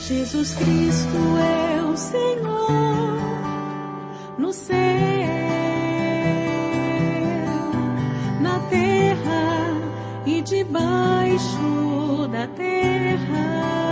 Jesus Cristo é o Senhor no céu, na terra e debaixo da terra.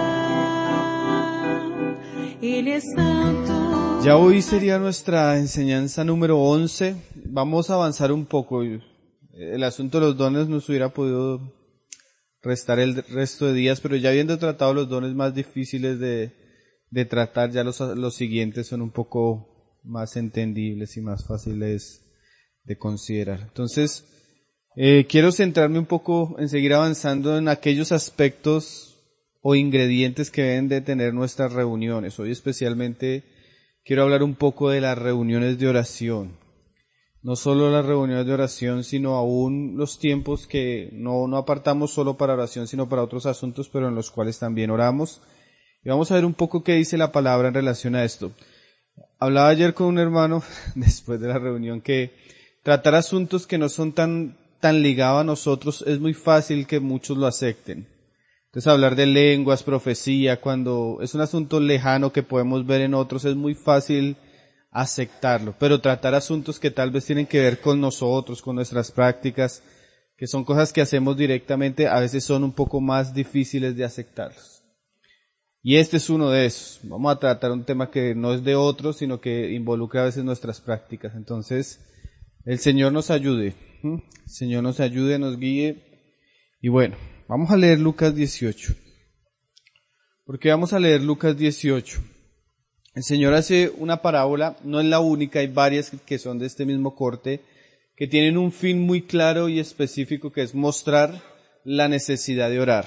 Él es santo. Ya hoy sería nuestra enseñanza número 11. Vamos a avanzar un poco. El asunto de los dones nos hubiera podido restar el resto de días, pero ya habiendo tratado los dones más difíciles de tratar, ya los siguientes son un poco más entendibles y más fáciles de considerar. Entonces, quiero centrarme un poco en seguir avanzando en aquellos aspectos o ingredientes que deben de tener nuestras reuniones. Hoy especialmente quiero hablar un poco de las reuniones de oración. No solo las reuniones de oración, sino aún los tiempos que no apartamos solo para oración, sino para otros asuntos, pero en los cuales también oramos. Y vamos a ver un poco qué dice la palabra en relación a esto. Hablaba ayer con un hermano, después de la reunión, que tratar asuntos que no son tan ligados a nosotros es muy fácil que muchos lo acepten. Entonces hablar de lenguas, profecía, cuando es un asunto lejano que podemos ver en otros, es muy fácil aceptarlo. Pero tratar asuntos que tal vez tienen que ver con nosotros, con nuestras prácticas, que son cosas que hacemos directamente, a veces son un poco más difíciles de aceptarlos. Y este es uno de esos. Vamos a tratar un tema que no es de otros, sino que involucra a veces nuestras prácticas. Entonces, el Señor nos ayude. El Señor nos ayude, nos guíe. Y bueno, vamos a leer Lucas 18. ¿Por qué vamos a leer Lucas 18? El Señor hace una parábola, no es la única, hay varias que son de este mismo corte, que tienen un fin muy claro y específico, que es mostrar la necesidad de orar.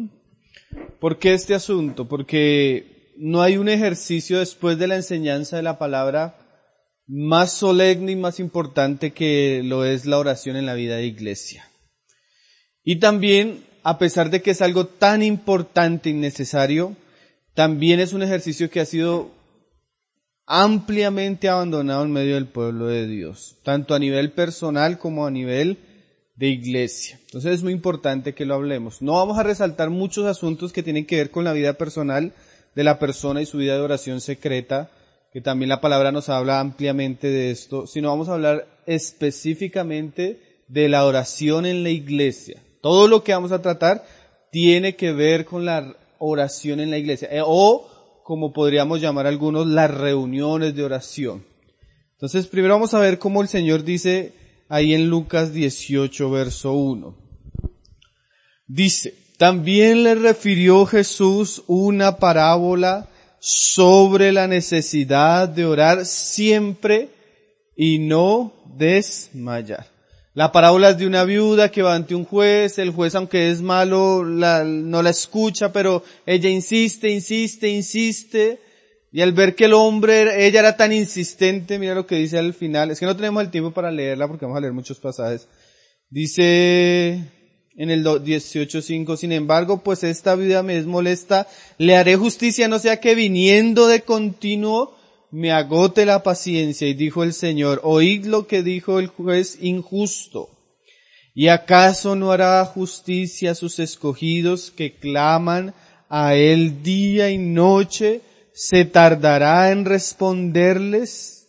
¿Por qué este asunto? Porque no hay un ejercicio después de la enseñanza de la palabra más solemne y más importante que lo es la oración en la vida de iglesia. Y también, a pesar de que es algo tan importante y necesario, también es un ejercicio que ha sido ampliamente abandonado en medio del pueblo de Dios, tanto a nivel personal como a nivel de iglesia. Entonces es muy importante que lo hablemos. No vamos a resaltar muchos asuntos que tienen que ver con la vida personal de la persona y su vida de oración secreta, que también la palabra nos habla ampliamente de esto, sino vamos a hablar específicamente de la oración en la iglesia. Todo lo que vamos a tratar tiene que ver con la oración en la iglesia, o como podríamos llamar algunos, las reuniones de oración. Entonces, primero vamos a ver cómo el Señor dice ahí en Lucas 18, verso 1. Dice, también le refirió Jesús una parábola sobre la necesidad de orar siempre y no desmayar. La parábola es de una viuda que va ante un juez, el juez, aunque es malo, no la escucha, pero ella insiste, y al ver que ella era tan insistente, mira lo que dice al final, es que no tenemos el tiempo para leerla porque vamos a leer muchos pasajes. Dice en el 18:5, sin embargo, pues esta viuda me es molesta, le haré justicia, no sea que viniendo de continuo me agote la paciencia. Y dijo el Señor, oíd lo que dijo el juez injusto. ¿Y acaso no hará justicia a sus escogidos que claman a él día y noche? ¿Se tardará en responderles?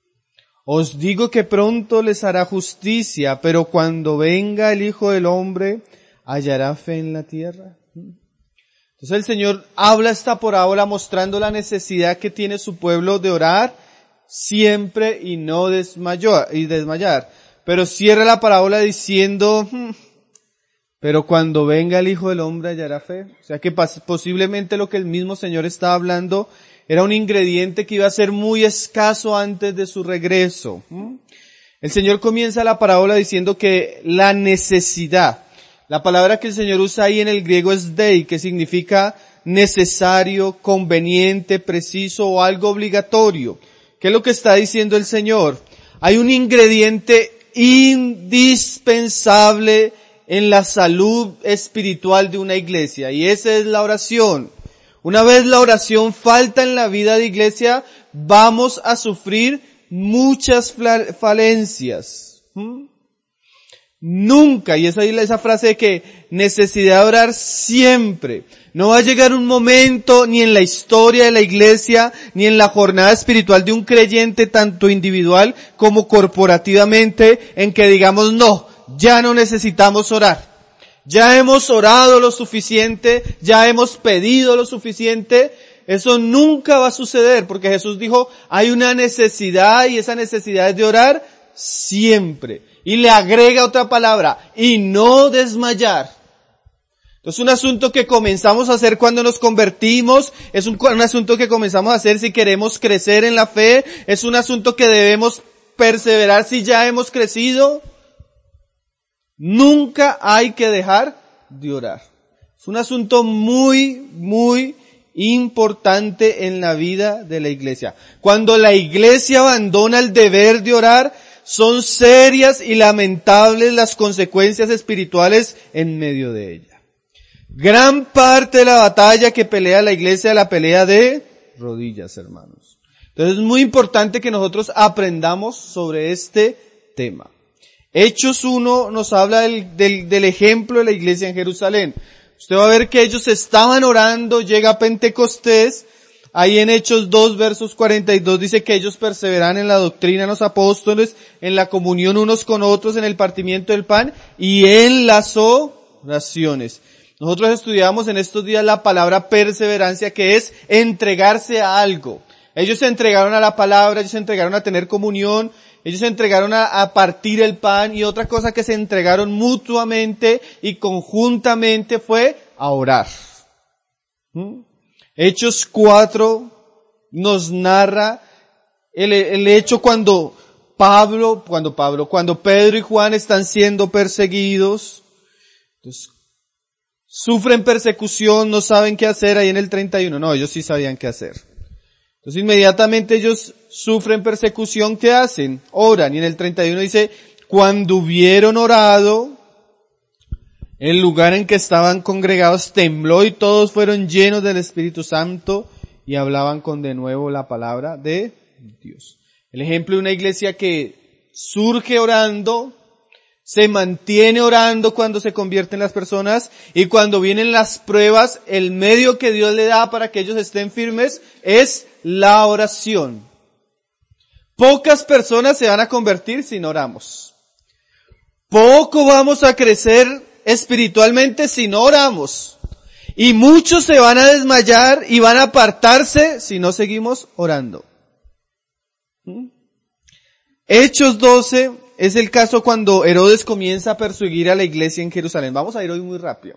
Os digo que pronto les hará justicia, pero cuando venga el Hijo del Hombre, ¿hallará fe en la tierra? Entonces el Señor habla esta parábola mostrando la necesidad que tiene su pueblo de orar siempre y no desmayar. Pero cierra la parábola diciendo, pero cuando venga el Hijo del Hombre hallará fe. O sea que posiblemente lo que el mismo Señor estaba hablando era un ingrediente que iba a ser muy escaso antes de su regreso. El Señor comienza la parábola diciendo que la necesidad, la palabra que el Señor usa ahí en el griego es dei, que significa necesario, conveniente, preciso o algo obligatorio. ¿Qué es lo que está diciendo el Señor? Hay un ingrediente indispensable en la salud espiritual de una iglesia, y esa es la oración. Una vez la oración falta en la vida de iglesia, vamos a sufrir muchas falencias. Nunca, y esa frase de que necesidad de orar siempre. No va a llegar un momento ni en la historia de la iglesia, ni en la jornada espiritual de un creyente, tanto individual como corporativamente, en que digamos, no, ya no necesitamos orar. Ya hemos orado lo suficiente, ya hemos pedido lo suficiente. Eso nunca va a suceder, porque Jesús dijo, hay una necesidad y esa necesidad es de orar siempre. Y le agrega otra palabra, y no desmayar. Entonces un asunto que comenzamos a hacer cuando nos convertimos, es un asunto que comenzamos a hacer si queremos crecer en la fe, es un asunto que debemos perseverar si ya hemos crecido. Nunca hay que dejar de orar. Es un asunto muy, muy importante en la vida de la iglesia. Cuando la iglesia abandona el deber de orar, son serias y lamentables las consecuencias espirituales en medio de ella. Gran parte de la batalla que pelea la iglesia es la pelea de rodillas, hermanos. Entonces es muy importante que nosotros aprendamos sobre este tema. Hechos 1 nos habla del ejemplo de la iglesia en Jerusalén. Usted va a ver que ellos estaban orando, llega Pentecostés. Ahí en Hechos 2 versos 42 dice que ellos perseveran en la doctrina de los apóstoles, en la comunión unos con otros, en el partimiento del pan y en las oraciones. Nosotros estudiamos en estos días la palabra perseverancia, que es entregarse a algo. Ellos se entregaron a la palabra, ellos se entregaron a tener comunión, ellos se entregaron a partir el pan, y otra cosa que se entregaron mutuamente y conjuntamente fue a orar. Hechos 4 nos narra el hecho cuando Pedro y Juan están siendo perseguidos. Entonces, sufren persecución, no saben qué hacer. Ahí en el 31, no, ellos sí sabían qué hacer. Entonces inmediatamente ellos sufren persecución, ¿qué hacen? Oran. Y en el 31 dice, cuando hubieron orado, el lugar en que estaban congregados tembló y todos fueron llenos del Espíritu Santo y hablaban con denuedo la palabra de Dios. El ejemplo de una iglesia que surge orando, se mantiene orando cuando se convierten las personas, y cuando vienen las pruebas, el medio que Dios le da para que ellos estén firmes es la oración. Pocas personas se van a convertir si no oramos. Poco vamos a crecer espiritualmente si no oramos. Y muchos se van a desmayar y van a apartarse si no seguimos orando. Hechos 12 es el caso cuando Herodes comienza a perseguir a la iglesia en Jerusalén. Vamos a ir hoy muy rápido.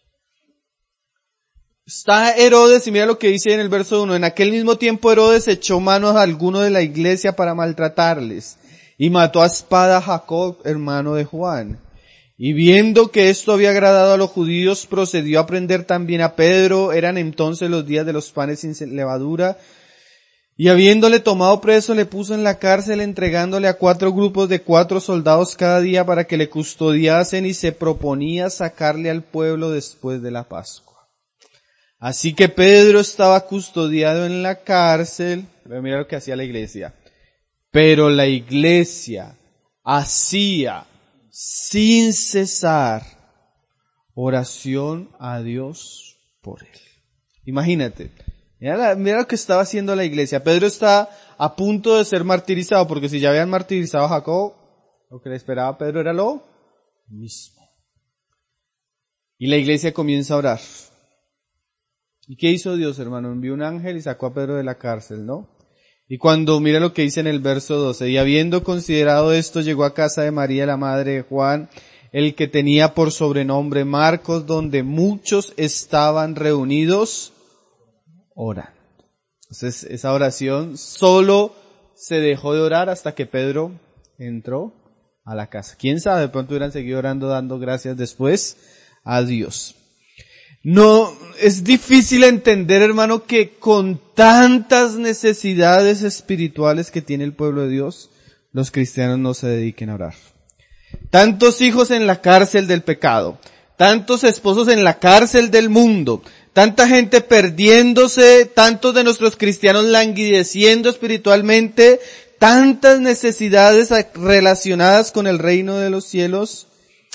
Está Herodes y mira lo que dice en el verso 1. En aquel mismo tiempo Herodes echó manos a algunos de la iglesia para maltratarles y mató a espada a Jacob, hermano de Juan. Y viendo que esto había agradado a los judíos, procedió a prender también a Pedro. Eran entonces los días de los panes sin levadura. Y habiéndole tomado preso, le puso en la cárcel, entregándole a 4 grupos de 4 soldados cada día para que le custodiasen, y se proponía sacarle al pueblo después de la Pascua. Así que Pedro estaba custodiado en la cárcel. Pero mira lo que hacía la iglesia. Pero la iglesia hacía sin cesar oración a Dios por él. Imagínate. Mira lo que estaba haciendo la iglesia. Pedro está a punto de ser martirizado, porque si ya habían martirizado a Jacob, lo que le esperaba a Pedro era lo mismo. Y la iglesia comienza a orar. ¿Y qué hizo Dios, hermano? Envió un ángel y sacó a Pedro de la cárcel, ¿no? Y cuando, mira lo que dice en el verso 12, y habiendo considerado esto, llegó a casa de María, la madre de Juan, el que tenía por sobrenombre Marcos, donde muchos estaban reunidos orando. Entonces, esa oración solo se dejó de orar hasta que Pedro entró a la casa. ¿Quién sabe? De pronto hubieran seguido orando, dando gracias después a Dios. No, es difícil entender, hermano, que con tantas necesidades espirituales que tiene el pueblo de Dios, los cristianos no se dediquen a orar. Tantos hijos en la cárcel del pecado, tantos esposos en la cárcel del mundo, tanta gente perdiéndose, tantos de nuestros cristianos languideciendo espiritualmente, tantas necesidades relacionadas con el reino de los cielos,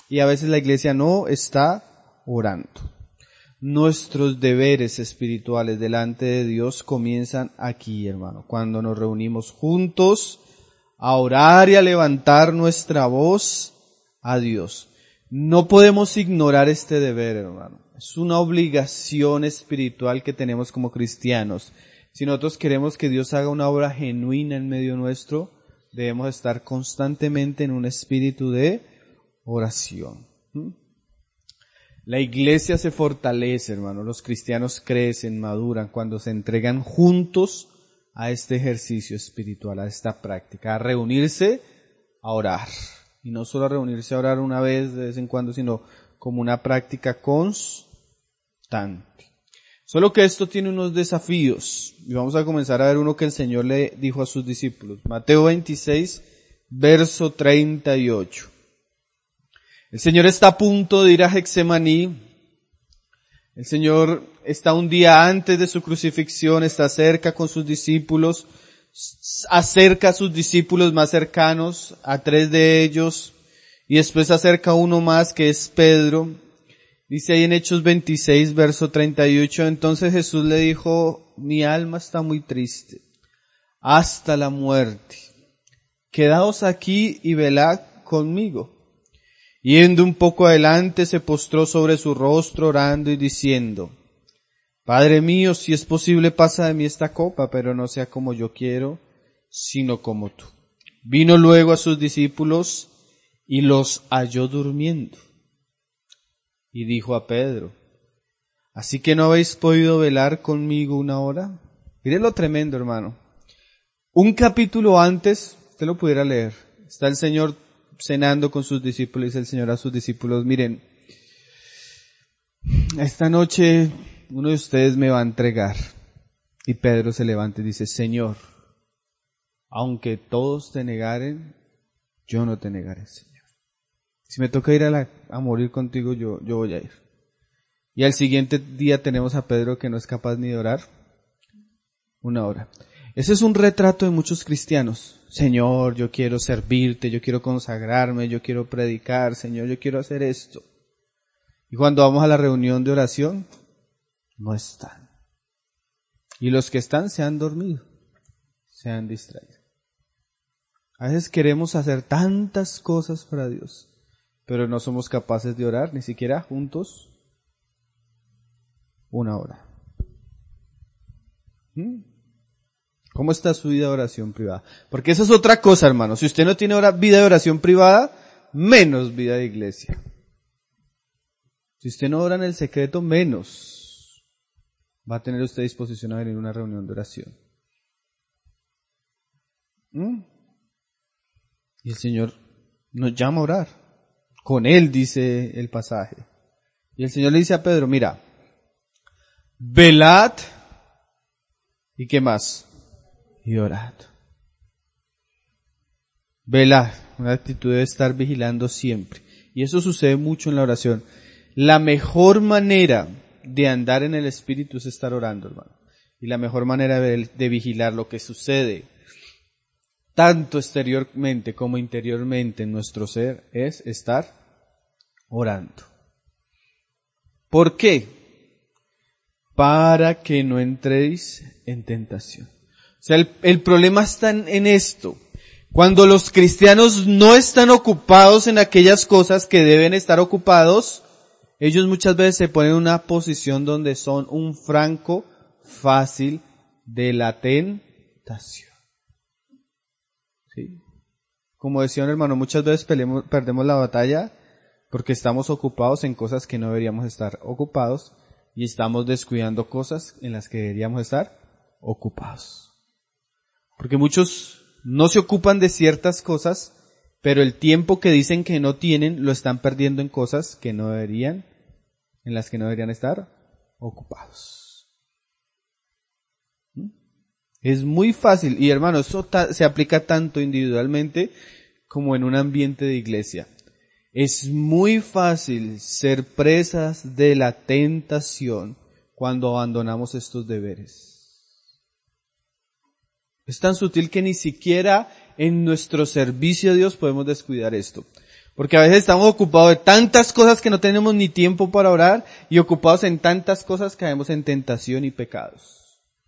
y a veces la iglesia no está orando. Nuestros deberes espirituales delante de Dios comienzan aquí, hermano, cuando nos reunimos juntos a orar y a levantar nuestra voz a Dios. No podemos ignorar este deber, hermano. Es una obligación espiritual que tenemos como cristianos. Si nosotros queremos que Dios haga una obra genuina en medio nuestro, debemos estar constantemente en un espíritu de oración. La iglesia se fortalece, hermano. Los cristianos crecen, maduran cuando se entregan juntos a este ejercicio espiritual, a esta práctica, a reunirse a orar. Y no solo a reunirse a orar una vez de vez en cuando, sino como una práctica constante. Solo que esto tiene unos desafíos. Y vamos a comenzar a ver uno que el Señor le dijo a sus discípulos. Mateo 26, verso 38. El Señor está a punto de ir a Getsemaní. El Señor está un día antes de su crucifixión, está cerca con sus discípulos, acerca a sus discípulos más cercanos, a 3 de ellos, y después acerca a uno más que es Pedro. Dice ahí en Hechos 26, verso 38, entonces Jesús le dijo, mi alma está muy triste, hasta la muerte. Quedaos aquí y velad conmigo. Yendo un poco adelante, se postró sobre su rostro orando y diciendo, Padre mío, si es posible, pasa de mí esta copa, pero no sea como yo quiero, sino como tú. Vino luego a sus discípulos y los halló durmiendo. Y dijo a Pedro, ¿así que no habéis podido velar conmigo una hora? Miren lo tremendo, hermano. Un capítulo antes, usted lo pudiera leer, está el Señor cenando con sus discípulos, dice el Señor a sus discípulos, miren, esta noche uno de ustedes me va a entregar. Y Pedro se levanta y dice, Señor, aunque todos te negaren, yo no te negaré, Señor. Si me toca ir a morir contigo, yo voy a ir. Y al siguiente día tenemos a Pedro que no es capaz ni de orar una hora. Ese es un retrato de muchos cristianos. Señor, yo quiero servirte, yo quiero consagrarme, yo quiero predicar, Señor, yo quiero hacer esto. Y cuando vamos a la reunión de oración, no están. Y los que están se han dormido, se han distraído. A veces queremos hacer tantas cosas para Dios, pero no somos capaces de orar, ni siquiera juntos, una hora. ¿Cómo está su vida de oración privada? Porque esa es otra cosa, hermano. Si usted no tiene vida de oración privada, menos vida de iglesia. Si usted no ora en el secreto, menos va a tener usted disposición a venir a una reunión de oración. Y el Señor nos llama a orar. Con Él, dice el pasaje. Y el Señor le dice a Pedro, mira, velad, ¿y qué más? Y orad. Velad, una actitud de estar vigilando siempre. Y eso sucede mucho en la oración. La mejor manera de andar en el Espíritu es estar orando, hermano. Y la mejor manera de vigilar lo que sucede, tanto exteriormente como interiormente en nuestro ser, es estar orando. ¿Por qué? Para que no entréis en tentación. O sea, el problema está en esto. Cuando los cristianos no están ocupados en aquellas cosas que deben estar ocupados, ellos muchas veces se ponen en una posición donde son un franco fácil de la tentación. ¿Sí? Como decía un hermano, muchas veces perdemos la batalla porque estamos ocupados en cosas que no deberíamos estar ocupados y estamos descuidando cosas en las que deberíamos estar ocupados. Porque muchos no se ocupan de ciertas cosas, pero el tiempo que dicen que no tienen lo están perdiendo en cosas que no deberían, en las que no deberían estar ocupados. Es muy fácil, y hermano, eso se aplica tanto individualmente como en un ambiente de iglesia. Es muy fácil ser presas de la tentación cuando abandonamos estos deberes. Es tan sutil que ni siquiera en nuestro servicio a Dios podemos descuidar esto. Porque a veces estamos ocupados de tantas cosas que no tenemos ni tiempo para orar y ocupados en tantas cosas caemos en tentación y pecados.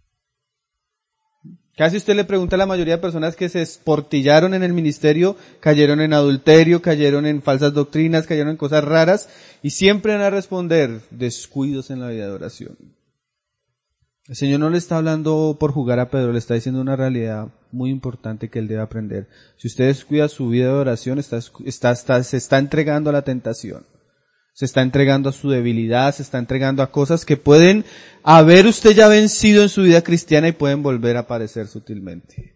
Casi usted le pregunta a la mayoría de personas que se esportillaron en el ministerio, cayeron en adulterio, cayeron en falsas doctrinas, cayeron en cosas raras y siempre van a responder descuidos en la vida de oración. El Señor no le está hablando por jugar a Pedro, le está diciendo una realidad muy importante que él debe aprender. Si usted descuida su vida de oración, se está entregando a la tentación. Se está entregando a su debilidad, se está entregando a cosas que pueden haber usted ya vencido en su vida cristiana y pueden volver a aparecer sutilmente.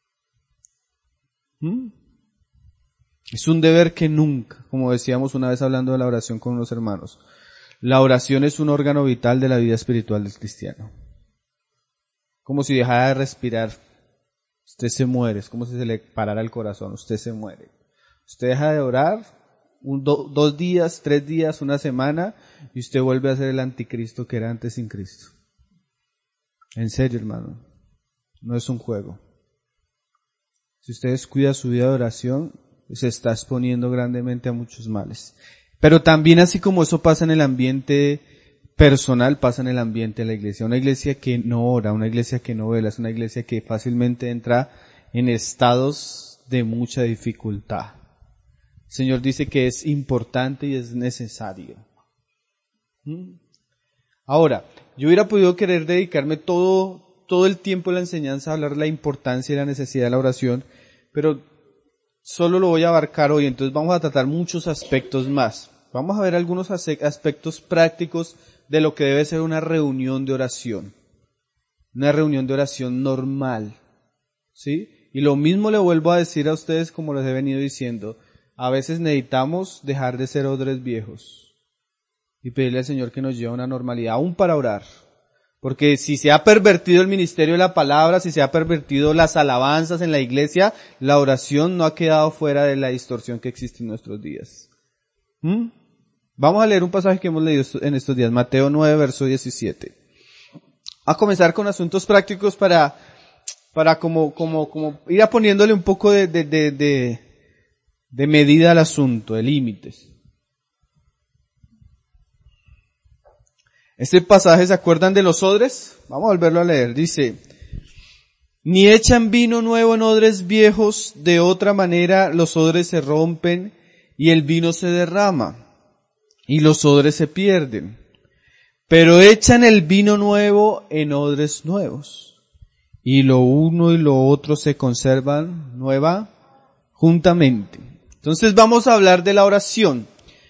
Es un deber que nunca, como decíamos una vez hablando de la oración con unos hermanos, la oración es un órgano vital de la vida espiritual del cristiano. Como si dejara de respirar, usted se muere, es como si se le parara el corazón, usted se muere. Usted deja de orar, 2 días, 3 días, una semana, y usted vuelve a ser el anticristo que era antes sin Cristo. En serio, hermano, no es un juego. Si usted descuida su vida de oración, se está exponiendo grandemente a muchos males. Pero también así como eso pasa en el ambiente personal, pasa en el ambiente de la iglesia. Una iglesia que no ora, una iglesia que no vela, es una iglesia que fácilmente entra en estados de mucha dificultad. El Señor dice que es importante y es necesario. Ahora, yo hubiera podido querer dedicarme todo el tiempo de la enseñanza a hablar de la importancia y la necesidad de la oración, pero solo lo voy a abarcar hoy, entonces vamos a tratar muchos aspectos más. Vamos a ver algunos aspectos prácticos de lo que debe ser una reunión de oración. Una reunión de oración normal. ¿Sí? Y lo mismo le vuelvo a decir a ustedes como les he venido diciendo. A veces necesitamos dejar de ser odres viejos y pedirle al Señor que nos lleve a una normalidad, aún para orar. Porque si se ha pervertido el ministerio de la palabra, si se ha pervertido las alabanzas en la iglesia, la oración no ha quedado fuera de la distorsión que existe en nuestros días. Vamos a leer un pasaje que hemos leído en estos días, Mateo 9, verso 17. A comenzar con asuntos prácticos para como ir a poniéndole un poco de medida al asunto, de límites. Este pasaje, ¿se acuerdan de los odres? Vamos a volverlo a leer. Dice, ni echan vino nuevo en odres viejos, de otra manera los odres se rompen y el vino se derrama y los odres se pierden. Pero echan el vino nuevo en odres nuevos y lo uno y lo otro se conservan juntamente. Entonces vamos a hablar de la oración.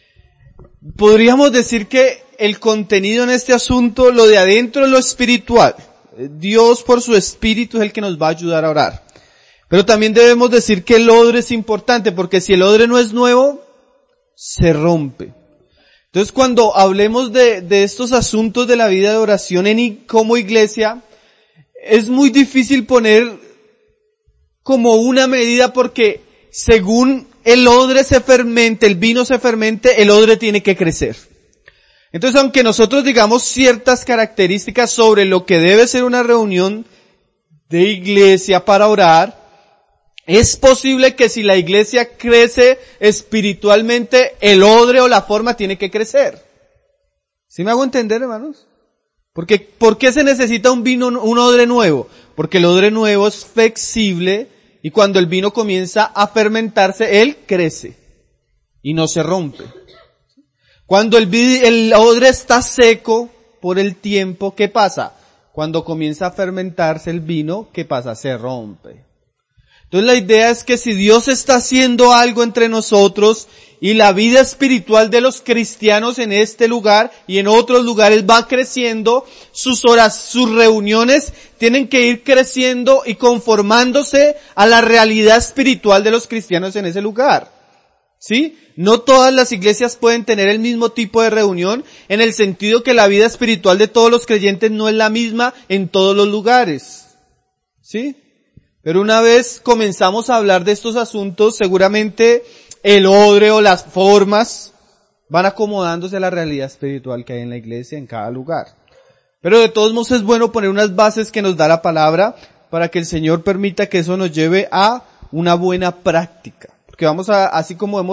Podríamos decir que el contenido en este asunto, lo de adentro es lo espiritual. Dios por su espíritu es el que nos va a ayudar a orar. Pero también debemos decir que el odre es importante, porque si el odre no es nuevo, se rompe. Entonces cuando hablemos de estos asuntos de la vida de oración como iglesia, es muy difícil poner como una medida porque según el odre se fermente, el vino se fermente, el odre tiene que crecer. Entonces, aunque nosotros digamos ciertas características sobre lo que debe ser una reunión de iglesia para orar, es posible que si la iglesia crece espiritualmente, el odre o la forma tiene que crecer. ¿Sí me hago entender, hermanos? Porque, ¿por qué se necesita un odre nuevo? Porque el odre nuevo es flexible y cuando el vino comienza a fermentarse, él crece y no se rompe. Cuando el odre está seco por el tiempo, ¿qué pasa? Cuando comienza a fermentarse el vino, ¿qué pasa? Se rompe. Entonces la idea es que si Dios está haciendo algo entre nosotros y la vida espiritual de los cristianos en este lugar y en otros lugares va creciendo, sus reuniones tienen que ir creciendo y conformándose a la realidad espiritual de los cristianos en ese lugar. ¿Sí? No todas las iglesias pueden tener el mismo tipo de reunión en el sentido que la vida espiritual de todos los creyentes no es la misma en todos los lugares. ¿Sí? Pero una vez comenzamos a hablar de estos asuntos, seguramente el odre o las formas van acomodándose a la realidad espiritual que hay en la iglesia en cada lugar. Pero de todos modos es bueno poner unas bases que nos da la palabra para que el Señor permita que eso nos lleve a una buena práctica. Que vamos a, así como hemos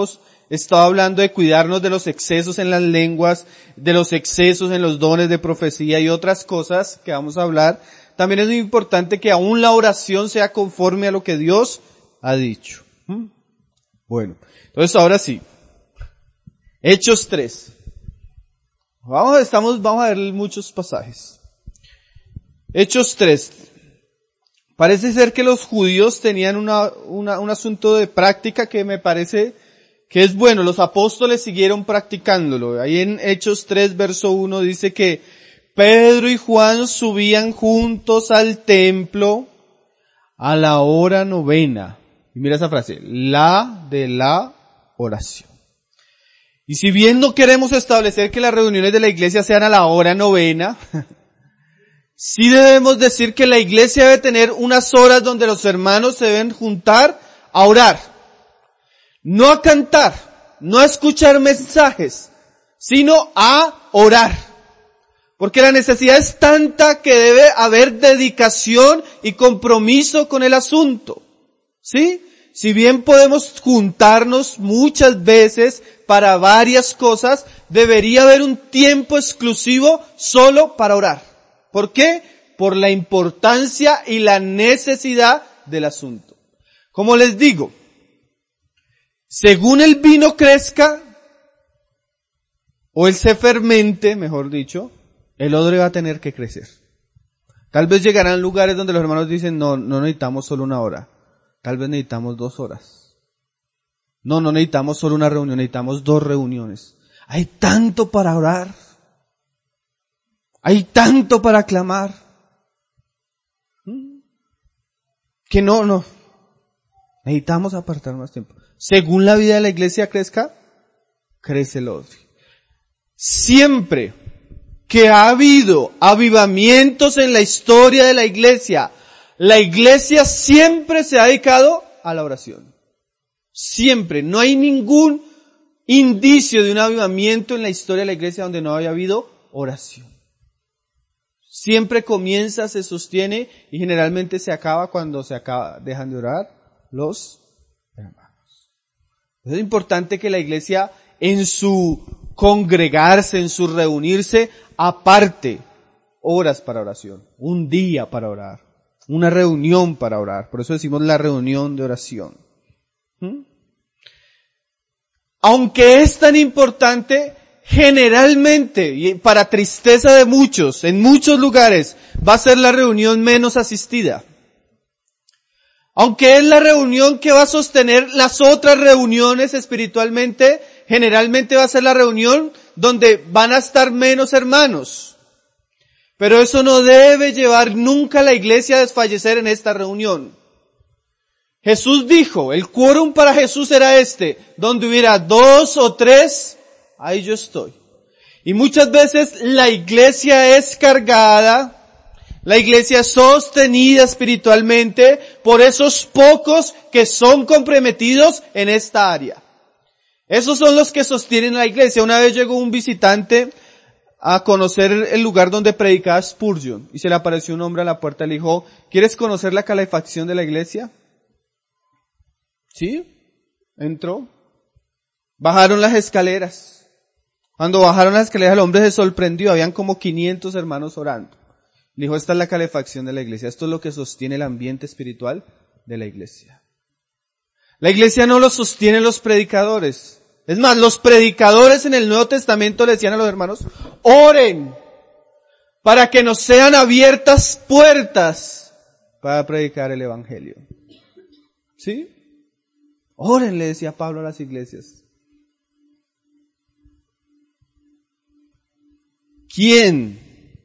estado hablando de cuidarnos de los excesos en las lenguas, de los excesos en los dones de profecía y otras cosas que vamos a hablar. También es muy importante que aún la oración sea conforme a lo que Dios ha dicho. Bueno, entonces ahora sí. Hechos 3. Vamos a ver muchos pasajes. Hechos 3. Parece ser que los judíos tenían un asunto de práctica que me parece que es bueno. Los apóstoles siguieron practicándolo. Ahí en Hechos 3, verso 1 dice que Pedro y Juan subían juntos al templo a la hora 9. Y mira esa frase, la de la oración. Y si bien no queremos establecer que las reuniones de la iglesia sean a la hora 9, sí debemos decir que la iglesia debe tener unas horas donde los hermanos se deben juntar a orar. No a cantar, no a escuchar mensajes, sino a orar. Porque la necesidad es tanta que debe haber dedicación y compromiso con el asunto. ¿Sí? Si bien podemos juntarnos muchas veces para varias cosas, debería haber un tiempo exclusivo solo para orar. ¿Por qué? Por la importancia y la necesidad del asunto. Como les digo, según el vino crezca, o él se fermente, mejor dicho, el odre va a tener que crecer. Tal vez llegarán lugares donde los hermanos dicen, no necesitamos solo 1 hora. Tal vez necesitamos 2 horas. No necesitamos solo una reunión, necesitamos 2 reuniones. Hay tanto para orar. Hay tanto para clamar. Que no. Necesitamos apartar más tiempo. Según la vida de la iglesia crezca, crece el odre. Siempre que ha habido avivamientos en la historia de la iglesia siempre se ha dedicado a la oración. Siempre. No hay ningún indicio de un avivamiento en la historia de la iglesia donde no haya habido oración. Siempre comienza, se sostiene y generalmente se acaba cuando dejan de orar los hermanos. Es importante que la iglesia en su congregarse, en su reunirse, aparte horas para oración, un día para orar, una reunión para orar. Por eso decimos la reunión de oración. Aunque es tan importante, generalmente, y para tristeza de muchos, en muchos lugares, va a ser la reunión menos asistida. Aunque es la reunión que va a sostener las otras reuniones espiritualmente, generalmente va a ser la reunión donde van a estar menos hermanos. Pero eso no debe llevar nunca a la iglesia a desfallecer en esta reunión. Jesús dijo, el quórum para Jesús era donde hubiera 2 o 3, ahí yo estoy. Y muchas veces la iglesia es cargada, la iglesia es sostenida espiritualmente por esos pocos que son comprometidos en esta área. Esos son los que sostienen la iglesia. Una vez llegó un visitante a conocer el lugar donde predicaba Spurgeon y se le apareció un hombre a la puerta y le dijo, ¿quieres conocer la calefacción de la iglesia? Sí, entró. Bajaron las escaleras. Cuando bajaron las escaleras el hombre se sorprendió, habían como 500 hermanos orando. Le dijo, esta es la calefacción de la iglesia, esto es lo que sostiene el ambiente espiritual de la iglesia. La iglesia no lo sostienen los predicadores. Es más, los predicadores en el Nuevo Testamento le decían a los hermanos, oren para que nos sean abiertas puertas para predicar el evangelio. ¿Sí? Oren, le decía Pablo a las iglesias. ¿Quién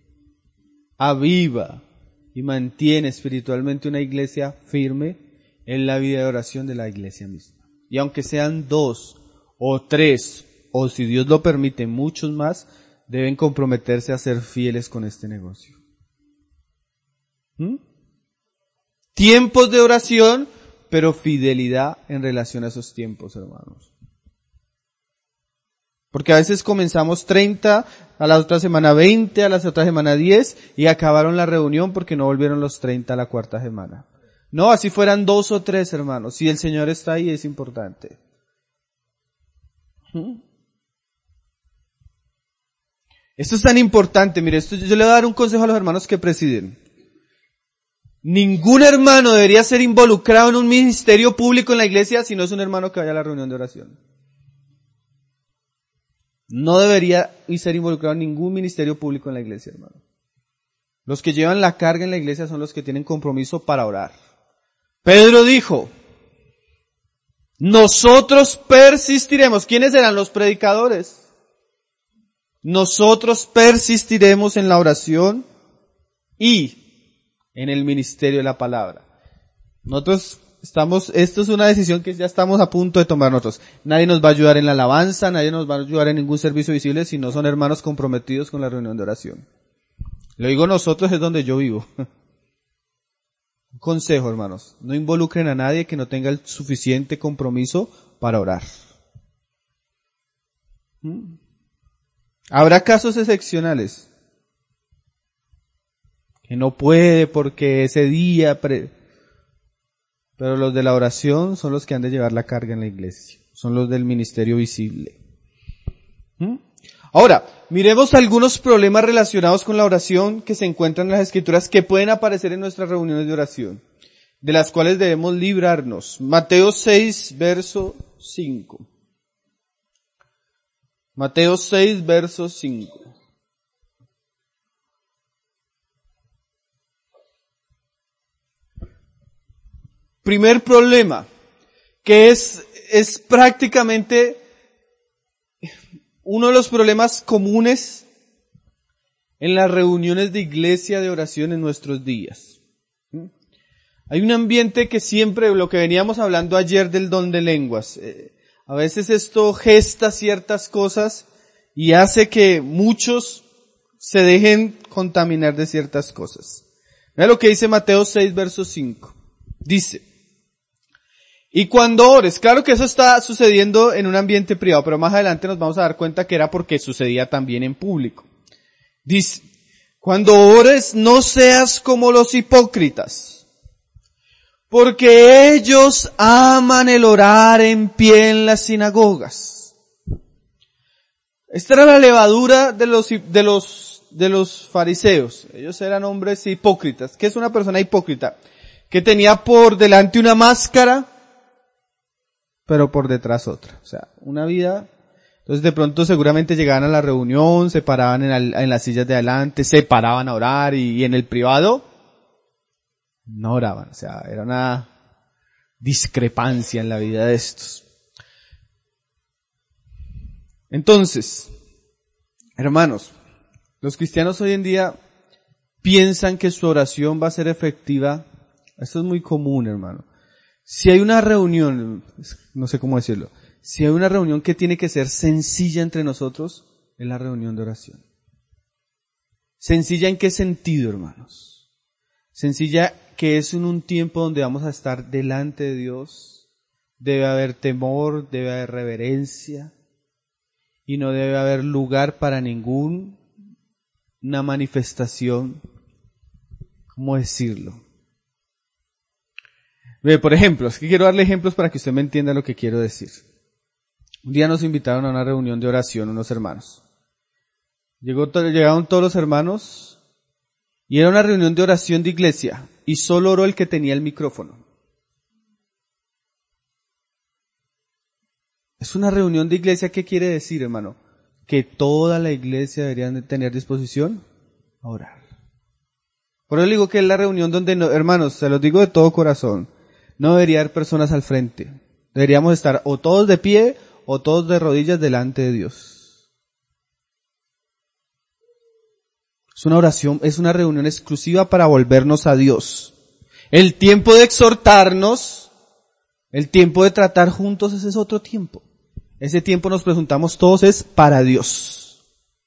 aviva y mantiene espiritualmente una iglesia firme? En la vida de oración de la iglesia misma. Y aunque sean 2 o 3, o si Dios lo permite, muchos más, deben comprometerse a ser fieles con este negocio. Tiempos de oración, pero fidelidad en relación a esos tiempos, hermanos. Porque a veces comenzamos 30, a la otra semana 20, a la otra semana 10, y acabaron la reunión porque no volvieron los 30 a la cuarta semana. No, así fueran 2 o 3, hermanos. Si el Señor está ahí, es importante. Esto es tan importante, mire, yo le voy a dar un consejo a los hermanos que presiden. Ningún hermano debería ser involucrado en un ministerio público en la iglesia si no es un hermano que vaya a la reunión de oración. No debería ser involucrado en ningún ministerio público en la iglesia, hermano. Los que llevan la carga en la iglesia son los que tienen compromiso para orar. Pedro dijo, nosotros persistiremos. ¿Quiénes eran los predicadores? Nosotros persistiremos en la oración y en el ministerio de la palabra. Nosotros esto es una decisión que ya estamos a punto de tomar nosotros. Nadie nos va a ayudar en la alabanza, nadie nos va a ayudar en ningún servicio visible si no son hermanos comprometidos con la reunión de oración. Lo digo nosotros, es donde yo vivo. Un consejo, hermanos, no involucren a nadie que no tenga el suficiente compromiso para orar. Habrá casos excepcionales. Que no puede porque ese día, pero los de la oración son los que han de llevar la carga en la iglesia, son los del ministerio visible. Ahora, miremos algunos problemas relacionados con la oración que se encuentran en las Escrituras que pueden aparecer en nuestras reuniones de oración, de las cuales debemos librarnos. Mateo 6, verso 5. Mateo 6, verso 5. Primer problema, que es prácticamente uno de los problemas comunes en las reuniones de iglesia de oración en nuestros días. Hay un ambiente que siempre, lo que veníamos hablando ayer del don de lenguas, a veces esto gesta ciertas cosas y hace que muchos se dejen contaminar de ciertas cosas. Mira lo que dice Mateo 6, verso 5. Dice, y cuando ores, claro que eso está sucediendo en un ambiente privado, pero más adelante nos vamos a dar cuenta que era porque sucedía también en público. Dice, cuando ores no seas como los hipócritas, porque ellos aman el orar en pie en las sinagogas. Esta era la levadura de los fariseos. Ellos eran hombres hipócritas. ¿Qué es una persona hipócrita? Que tenía por delante una máscara, pero por detrás otra. O sea, una vida. Entonces de pronto seguramente llegaban a la reunión, se paraban en las sillas de adelante, se paraban a orar y en el privado no oraban. O sea, era una discrepancia en la vida de estos. Entonces, hermanos, los cristianos hoy en día piensan que su oración va a ser efectiva. Esto es muy común, hermano. Si hay una reunión, no sé cómo decirlo, si hay una reunión que tiene que ser sencilla entre nosotros, es la reunión de oración. ¿Sencilla en qué sentido, hermanos? Sencilla que es en un tiempo donde vamos a estar delante de Dios, debe haber temor, debe haber reverencia, y no debe haber lugar para ninguna manifestación, ¿cómo decirlo? Por ejemplo, es que quiero darle ejemplos para que usted me entienda lo que quiero decir. Un día nos invitaron a una reunión de oración unos hermanos. Llegaron todos los hermanos y era una reunión de oración de iglesia y solo oró el que tenía el micrófono. Es una reunión de iglesia, ¿qué quiere decir, hermano? Que toda la iglesia debería de tener disposición a orar. Por eso digo que es la reunión donde, hermanos, se los digo de todo corazón, no debería haber personas al frente. Deberíamos estar o todos de pie o todos de rodillas delante de Dios. Es una oración, es una reunión exclusiva para volvernos a Dios. El tiempo de exhortarnos, el tiempo de tratar juntos, ese es otro tiempo. Ese tiempo nos preguntamos todos es para Dios.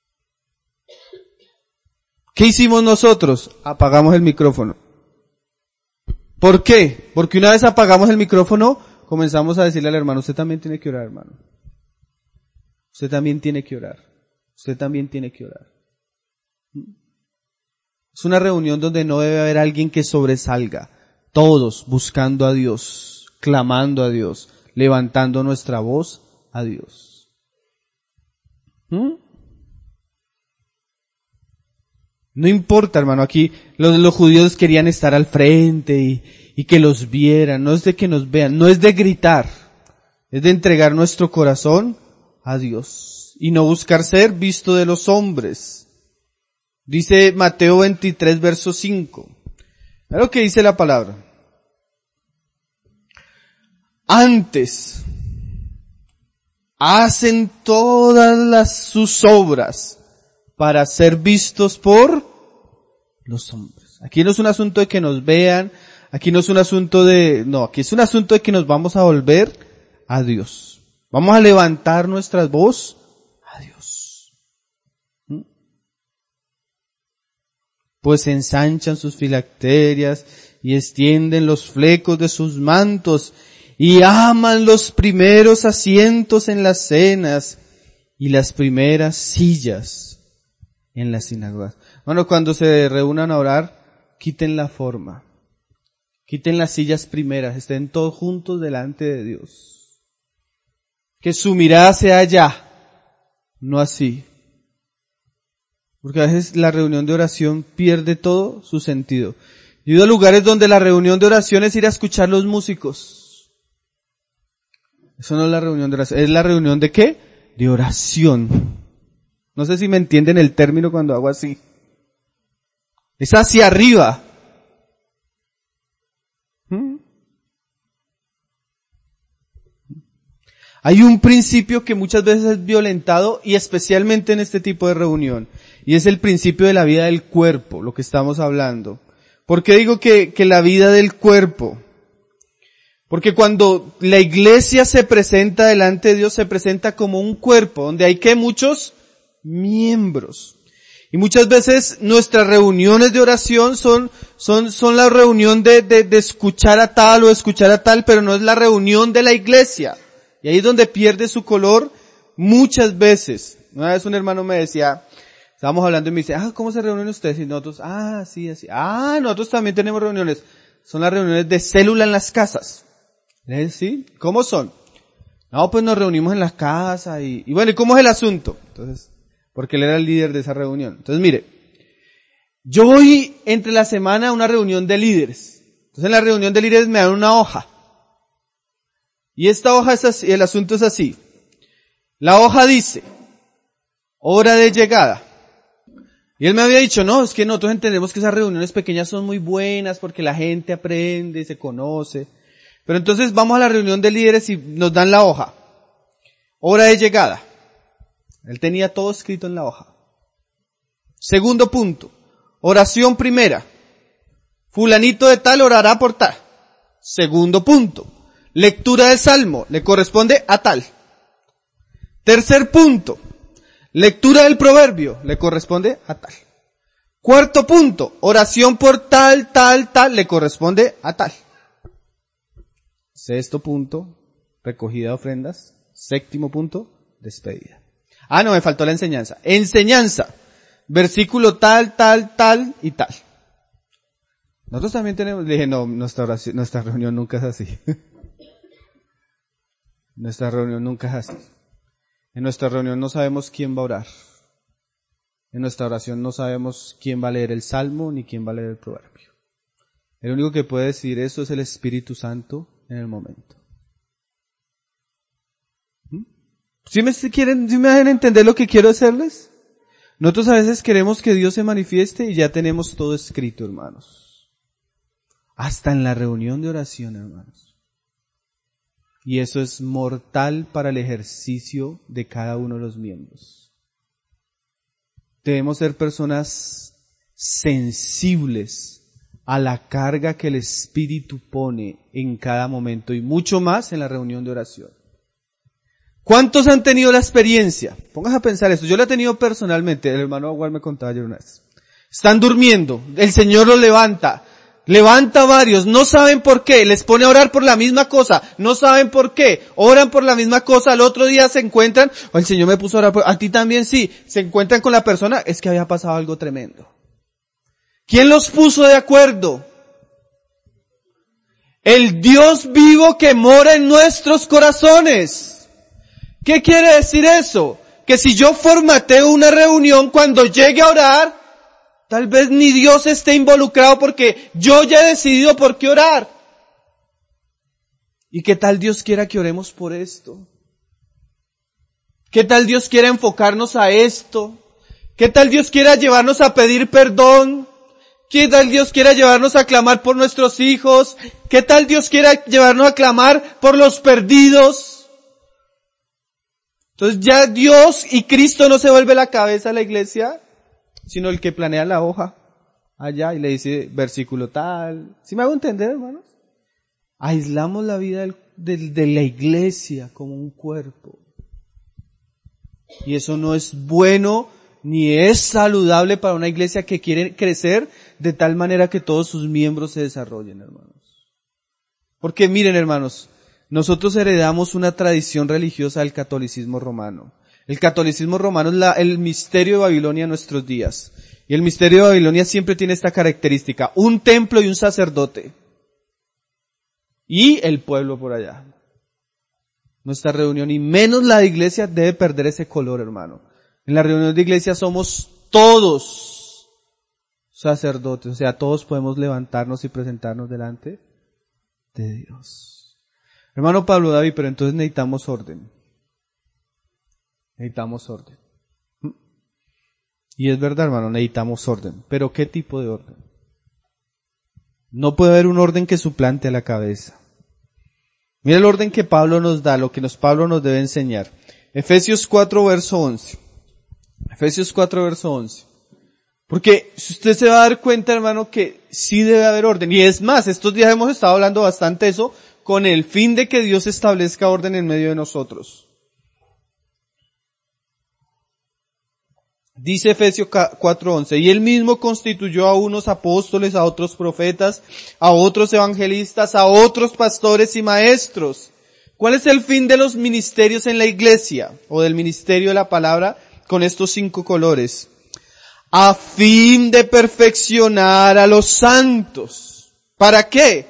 ¿Qué hicimos nosotros? Apagamos el micrófono. ¿Por qué? Porque una vez apagamos el micrófono, comenzamos a decirle al hermano, usted también tiene que orar, hermano. Usted también tiene que orar. Usted también tiene que orar. Es una reunión donde no debe haber alguien que sobresalga. Todos buscando a Dios, clamando a Dios, levantando nuestra voz a Dios. No importa, hermano, aquí los judíos querían estar al frente y que los vieran, no es de que nos vean, no es de gritar, es de entregar nuestro corazón a Dios y no buscar ser visto de los hombres. Dice Mateo 23, verso 5. Mira lo que dice la palabra. Antes hacen todas sus obras para ser vistos por los hombres. Aquí no es un asunto de que nos vean, aquí no es un asunto aquí es un asunto de que nos vamos a volver a Dios. Vamos a levantar nuestra voz a Dios. Pues ensanchan sus filacterias y extienden los flecos de sus mantos y aman los primeros asientos en las cenas y las primeras sillas en las sinagogas. Bueno, cuando se reúnan a orar, quiten la forma. Quiten las sillas primeras, estén todos juntos delante de Dios. Que su mirada sea allá, no así. Porque a veces la reunión de oración pierde todo su sentido. Yo he ido a lugares donde la reunión de oración es ir a escuchar los músicos. Eso no es la reunión de oración. ¿Es la reunión de qué? De oración. No sé si me entienden el término cuando hago así. Es hacia arriba. Hay un principio que muchas veces es violentado y especialmente en este tipo de reunión. Y es el principio de la vida del cuerpo, lo que estamos hablando. ¿Por qué digo que la vida del cuerpo? Porque cuando la iglesia se presenta delante de Dios, se presenta como un cuerpo, donde hay que muchos miembros. Y muchas veces nuestras reuniones de oración son la reunión de escuchar a tal o escuchar a tal, pero no es la reunión de la iglesia. Y ahí es donde pierde su color muchas veces. Una vez un hermano me decía, estábamos hablando y me dice, ¿cómo se reúnen ustedes? Y nosotros, sí, así. Nosotros también tenemos reuniones. Son las reuniones de célula en las casas. ¿Sí? ¿Cómo son? No, pues nos reunimos en la casa y bueno, ¿y cómo es el asunto? Entonces, porque él era el líder de esa reunión. Entonces, mire, yo voy entre la semana a una reunión de líderes. Entonces, en la reunión de líderes me dan una hoja. Y esta hoja es así, el asunto es así. La hoja dice, hora de llegada. Y él me había dicho, no, es que nosotros entendemos que esas reuniones pequeñas son muy buenas porque la gente aprende, se conoce. Pero entonces vamos a la reunión de líderes y nos dan la hoja. Hora de llegada. Él tenía todo escrito en la hoja. Segundo punto, oración primera. Fulanito de tal orará por tal. Segundo punto, lectura del Salmo, le corresponde a tal. Tercer punto, lectura del Proverbio, le corresponde a tal. Cuarto punto, oración por tal, le corresponde a tal. Sexto punto, recogida de ofrendas. Séptimo punto, despedida. No, me faltó la enseñanza. Enseñanza, versículo tal y tal. Nosotros también tenemos, le dije, no, nuestra reunión nunca es así. Nuestra reunión nunca es así. En nuestra reunión no sabemos quién va a orar. En nuestra oración no sabemos quién va a leer el Salmo ni quién va a leer el Proverbio. El único que puede decir eso es el Espíritu Santo en el momento. ¿Sí me dejan entender lo que quiero hacerles? Nosotros a veces queremos que Dios se manifieste y ya tenemos todo escrito, hermanos. Hasta en la reunión de oración, hermanos. Y eso es mortal para el ejercicio de cada uno de los miembros. Debemos ser personas sensibles a la carga que el Espíritu pone en cada momento y mucho más en la reunión de oración. ¿Cuántos han tenido la experiencia? Póngase a pensar esto. Yo la he tenido personalmente. El hermano Agual me contaba ayer una vez. Están durmiendo. El Señor los levanta. Levanta varios. No saben por qué. Les pone a orar por la misma cosa. No saben por qué. Oran por la misma cosa. Al otro día se encuentran. El Señor me puso a orar por... A ti también sí. Se encuentran con la persona. Es que había pasado algo tremendo. ¿Quién los puso de acuerdo? El Dios vivo que mora en nuestros corazones. ¿Qué quiere decir eso? que si yo formateo una reunión, cuando llegue a orar, tal vez ni Dios esté involucrado porque yo ya he decidido por qué orar. ¿Y qué tal Dios quiera que oremos por esto? ¿Qué tal Dios quiera enfocarnos a esto? ¿Qué tal Dios quiera llevarnos a pedir perdón? ¿Qué tal Dios quiera llevarnos a clamar por nuestros hijos? ¿Qué tal Dios quiera llevarnos a clamar por los perdidos? Entonces ya Dios y Cristo no se vuelve la cabeza de la iglesia, sino el que planea la hoja allá y le dice versículo tal. ¿Sí me hago entender, hermanos? Aislamos la vida de la iglesia como un cuerpo. Y eso no es bueno ni es saludable para una iglesia que quiere crecer de tal manera que todos sus miembros se desarrollen, hermanos. Porque miren, hermanos, nosotros heredamos una tradición religiosa del catolicismo romano. El catolicismo romano es el misterio de Babilonia en nuestros días. Y el misterio de Babilonia siempre tiene esta característica: un templo y un sacerdote. Y el pueblo por allá. Nuestra reunión, y menos la de iglesia, debe perder ese color, hermano. En la reunión de iglesia somos todos sacerdotes, o sea, todos podemos levantarnos y presentarnos delante de Dios. Hermano Pablo David, pero entonces necesitamos orden. Necesitamos orden. Y es verdad, hermano, necesitamos orden. Pero ¿qué tipo de orden? No puede haber un orden que suplante a la cabeza. Mira el orden que Pablo nos da, lo que Pablo nos debe enseñar. Efesios 4, verso 11. Efesios 4, verso 11. Porque si usted se va a dar cuenta, hermano, que sí debe haber orden. Y es más, estos días hemos estado hablando bastante eso, con el fin de que Dios establezca orden en medio de nosotros. Dice Efesios 4:11, y él mismo constituyó a unos apóstoles, a otros profetas, a otros evangelistas, a otros pastores y maestros. ¿Cuál es el fin de los ministerios en la iglesia? O del ministerio de la palabra con estos 5 colores. A fin de perfeccionar a los santos. ¿Para qué?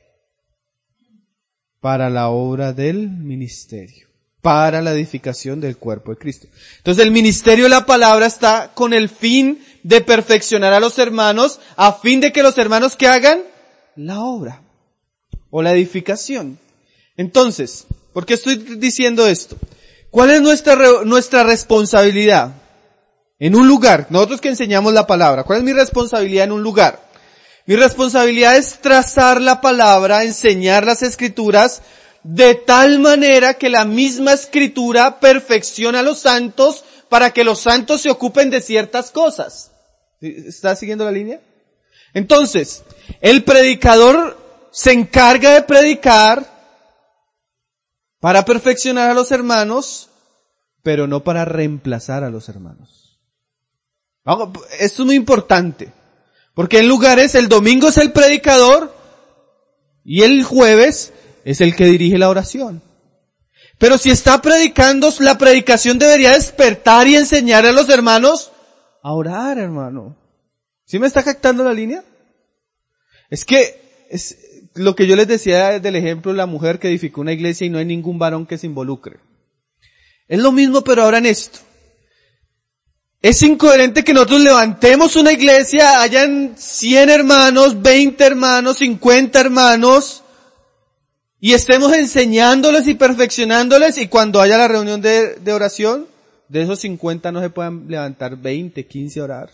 Para la obra del ministerio. Para la edificación del cuerpo de Cristo. Entonces el ministerio de la palabra está con el fin de perfeccionar a los hermanos, a fin de que los hermanos que hagan la obra o la edificación. Entonces, ¿por qué estoy diciendo esto? ¿Cuál es nuestra responsabilidad en un lugar? Nosotros que enseñamos la palabra, ¿cuál es mi responsabilidad en un lugar? Mi responsabilidad es trazar la palabra, enseñar las escrituras, de tal manera que la misma escritura perfecciona a los santos para que los santos se ocupen de ciertas cosas. ¿Está siguiendo la línea? Entonces, el predicador se encarga de predicar para perfeccionar a los hermanos, pero no para reemplazar a los hermanos. Esto es muy importante, porque en lugares el domingo es el predicador y el jueves es el que dirige la oración. Pero si está predicando, la predicación debería despertar y enseñar a los hermanos a orar, hermano. ¿Sí me está captando la línea? Es que es lo que yo les decía del ejemplo de la mujer que edificó una iglesia y no hay ningún varón que se involucre. Es lo mismo, pero ahora en esto. Es incoherente que nosotros levantemos una iglesia, hayan 100 hermanos, 20 hermanos, 50 hermanos, y estemos enseñándoles y perfeccionándoles, y cuando haya la reunión de oración, de esos 50 no se puedan levantar 20, 15 a orar.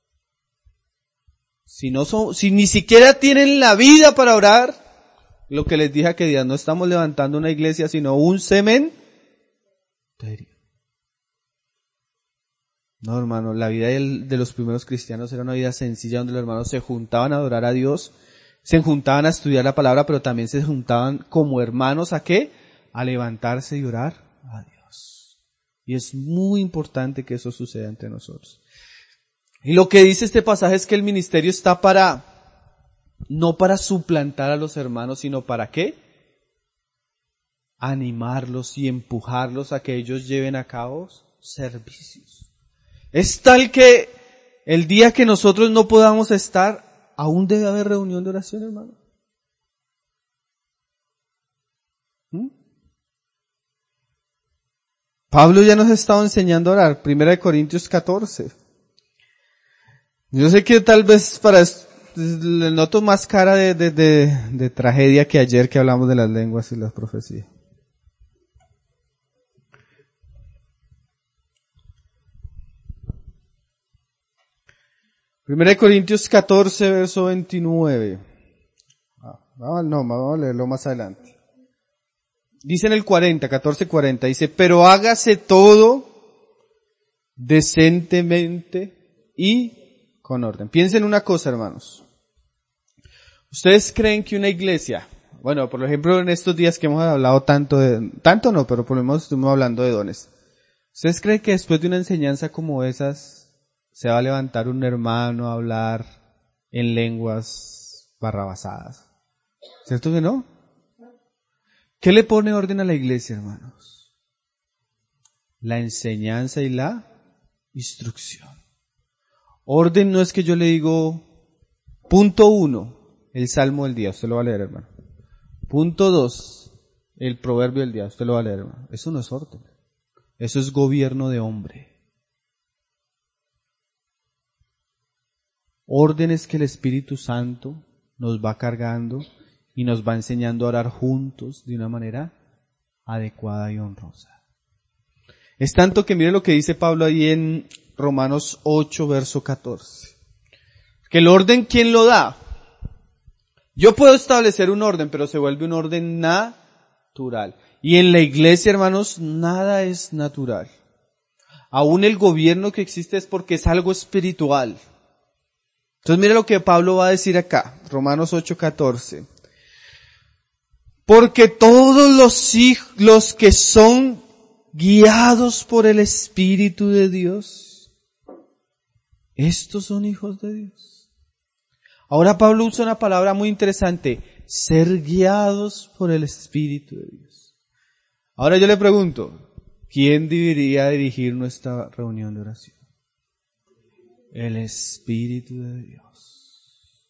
Si ni siquiera tienen la vida para orar, lo que les dije aquel día, no estamos levantando una iglesia, sino un cementerio. No, hermano, la vida de los primeros cristianos era una vida sencilla donde los hermanos se juntaban a adorar a Dios, se juntaban a estudiar la palabra, pero también se juntaban como hermanos ¿a qué? A levantarse y orar a Dios. Y es muy importante que eso suceda entre nosotros. Y lo que dice este pasaje es que el ministerio está no para suplantar a los hermanos, sino para ¿qué? Animarlos y empujarlos a que ellos lleven a cabo servicios. Es tal que el día que nosotros no podamos estar, aún debe haber reunión de oración, hermano. Pablo ya nos ha estado enseñando a orar. 1 Corintios 14. Yo sé que tal vez le noto más cara de tragedia que ayer que hablamos de las lenguas y las profecías. Primera de Corintios 14, verso 29. Vamos a leerlo más adelante. Dice en el 14:40, dice, pero hágase todo decentemente y con orden. Piensen una cosa, hermanos. ¿Ustedes creen que una iglesia, bueno, por ejemplo en estos días que hemos hablado tanto no, pero por lo menos estuvimos hablando de dones. ¿Ustedes creen que después de una enseñanza como esas, se va a levantar un hermano a hablar en lenguas barrabasadas? ¿Cierto que no? ¿Qué le pone orden a la iglesia, hermanos? La enseñanza y la instrucción. Orden no es que yo le digo, punto 1, el salmo del día, usted lo va a leer, hermano. Punto 2, el proverbio del día, usted lo va a leer, hermano. Eso no es orden. Eso es gobierno de hombre. Orden es que el Espíritu Santo nos va cargando y nos va enseñando a orar juntos de una manera adecuada y honrosa. Es tanto que mire lo que dice Pablo ahí en Romanos 8, verso 14. Que el orden, ¿quién lo da? Yo puedo establecer un orden, pero se vuelve un orden natural. Y en la iglesia, hermanos, nada es natural. Aún el gobierno que existe es porque es algo espiritual. Entonces mire lo que Pablo va a decir acá, Romanos 8:14. Porque todos los que son guiados por el Espíritu de Dios, estos son hijos de Dios. Ahora Pablo usa una palabra muy interesante, ser guiados por el Espíritu de Dios. Ahora yo le pregunto, ¿quién debería dirigir nuestra reunión de oración? El Espíritu de Dios.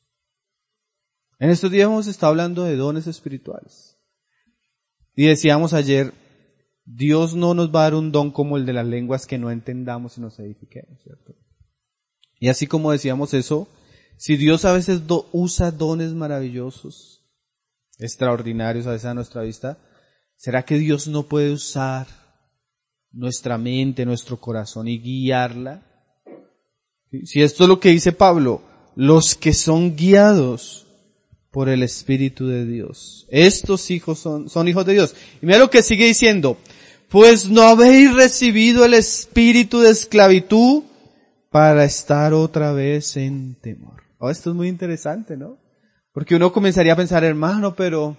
En estos días hemos estado hablando de dones espirituales. Y decíamos ayer, Dios no nos va a dar un don como el de las lenguas que no entendamos y nos edifiquemos, ¿cierto? Y así como decíamos eso, si Dios a veces usa dones maravillosos, extraordinarios a veces a nuestra vista, ¿será que Dios no puede usar nuestra mente, nuestro corazón y guiarla? Si esto es lo que dice Pablo, los que son guiados por el Espíritu de Dios, estos hijos son hijos de Dios. Y mira lo que sigue diciendo, pues no habéis recibido el espíritu de esclavitud para estar otra vez en temor. Oh, esto es muy interesante, ¿no? Porque uno comenzaría a pensar, hermano, pero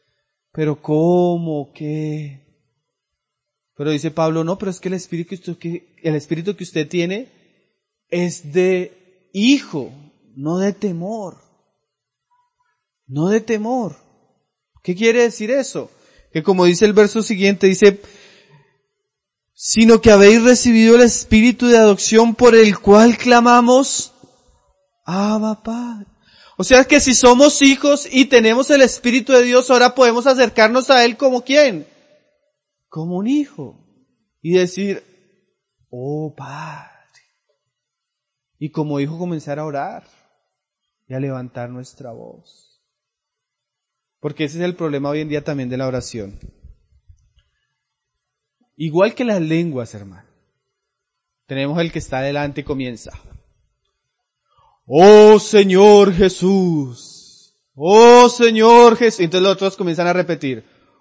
¿cómo? ¿Qué? Pero dice Pablo, no, pero es que el espíritu que usted tiene es de hijo, no de temor. No de temor. ¿Qué quiere decir eso? Que como dice el verso siguiente, dice, sino que habéis recibido el espíritu de adopción por el cual clamamos, Abba Padre. O sea que si somos hijos y tenemos el Espíritu de Dios, ahora podemos acercarnos a Él como ¿quién? Como un hijo. Y decir, oh Padre. Y como hijo comenzar a orar y a levantar nuestra voz. Porque ese es el problema hoy en día también de la oración. Igual que las lenguas, hermano. Tenemos el que está adelante y comienza. Oh Señor Jesús. Oh Señor Jesús. Entonces los otros comienzan a repetir.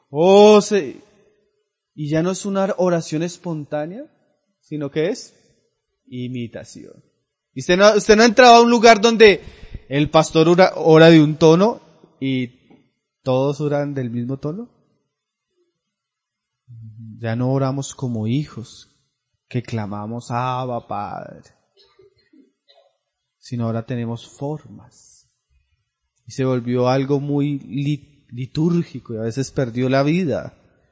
Y ya no es una oración espontánea, sino que es imitación. Y usted no ha entrado a un lugar donde el pastor ora de un tono y todos oran del mismo tono. Ya no oramos como hijos que clamamos Abba Padre, sino ahora tenemos formas. Y se volvió algo muy litúrgico y a veces perdió la vida.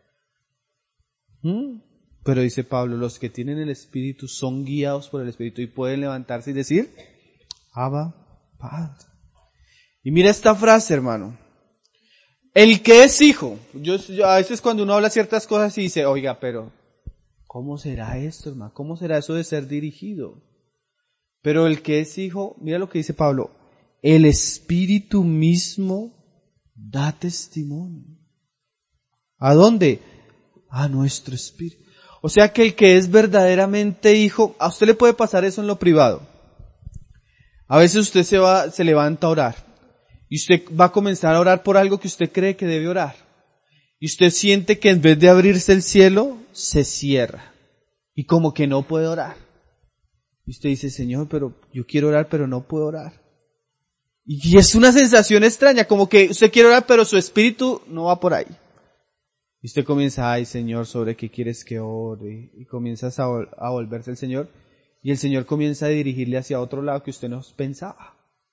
Pero dice Pablo, los que tienen el Espíritu son guiados por el Espíritu y pueden levantarse y decir Abba Padre. Y mira esta frase, hermano. El que es hijo, yo a veces cuando uno habla ciertas cosas y dice, oiga, pero ¿Cómo será esto, hermano? ¿Cómo será eso de ser dirigido? Pero el que es hijo, mira lo que dice Pablo, el Espíritu mismo da testimonio. ¿A dónde? A nuestro espíritu. O sea que el que es verdaderamente hijo, a usted le puede pasar eso en lo privado. A veces usted se levanta a orar y usted va a comenzar a orar por algo que usted cree que debe orar. Y usted siente que en vez de abrirse el cielo, se cierra. Y como que no puede orar. Y usted dice, Señor, pero yo quiero orar, pero no puedo orar. Y es una sensación extraña, como que usted quiere orar, pero su espíritu no va por ahí. Y usted comienza, ay Señor, ¿sobre qué quieres que ore? Y comienzas a volverse el Señor. Y el Señor comienza a dirigirle hacia otro lado que usted no pensaba.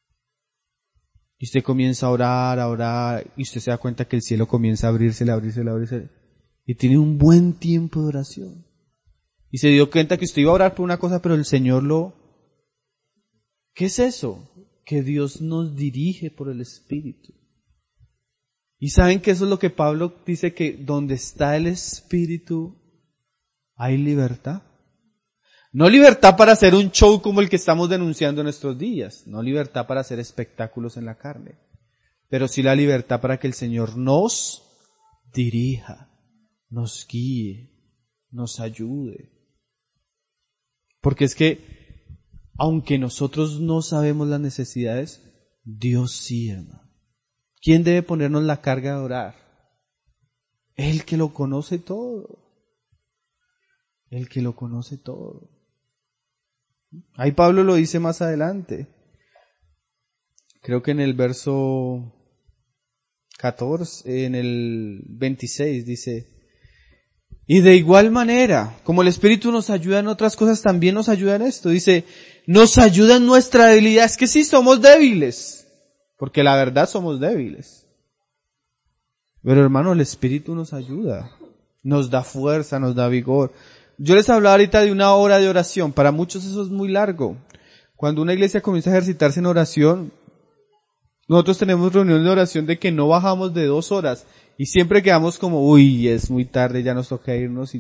Y usted comienza a orar, y usted se da cuenta que el cielo comienza a abrirse. Y tiene un buen tiempo de oración. Y se dio cuenta que usted iba a orar por una cosa, pero el Señor ¿Qué es eso? Que Dios nos dirige por el Espíritu. Y saben que eso es lo que Pablo dice, que donde está el Espíritu hay libertad. No libertad para hacer un show como el que estamos denunciando en nuestros días. No libertad para hacer espectáculos en la carne. Pero sí la libertad para que el Señor nos dirija, nos guíe, nos ayude. Porque es que, aunque nosotros no sabemos las necesidades, Dios sí, hermano. ¿Quién debe ponernos la carga de orar? El que lo conoce todo. El que lo conoce todo. Ahí Pablo lo dice más adelante. Creo que en el verso 14, en el 26 dice, y de igual manera, como el Espíritu nos ayuda en otras cosas, también nos ayuda en esto. Dice, nos ayuda en nuestra debilidad. Es que sí, somos débiles. Porque la verdad somos débiles. Pero hermano, el Espíritu nos ayuda. Nos da fuerza, nos da vigor. Yo les hablaba ahorita de una hora de oración. Para muchos eso es muy largo. Cuando una iglesia comienza a ejercitarse en oración, nosotros tenemos reuniones de oración de que no bajamos de 2 horas. Y siempre quedamos como, uy, es muy tarde, ya nos toca irnos.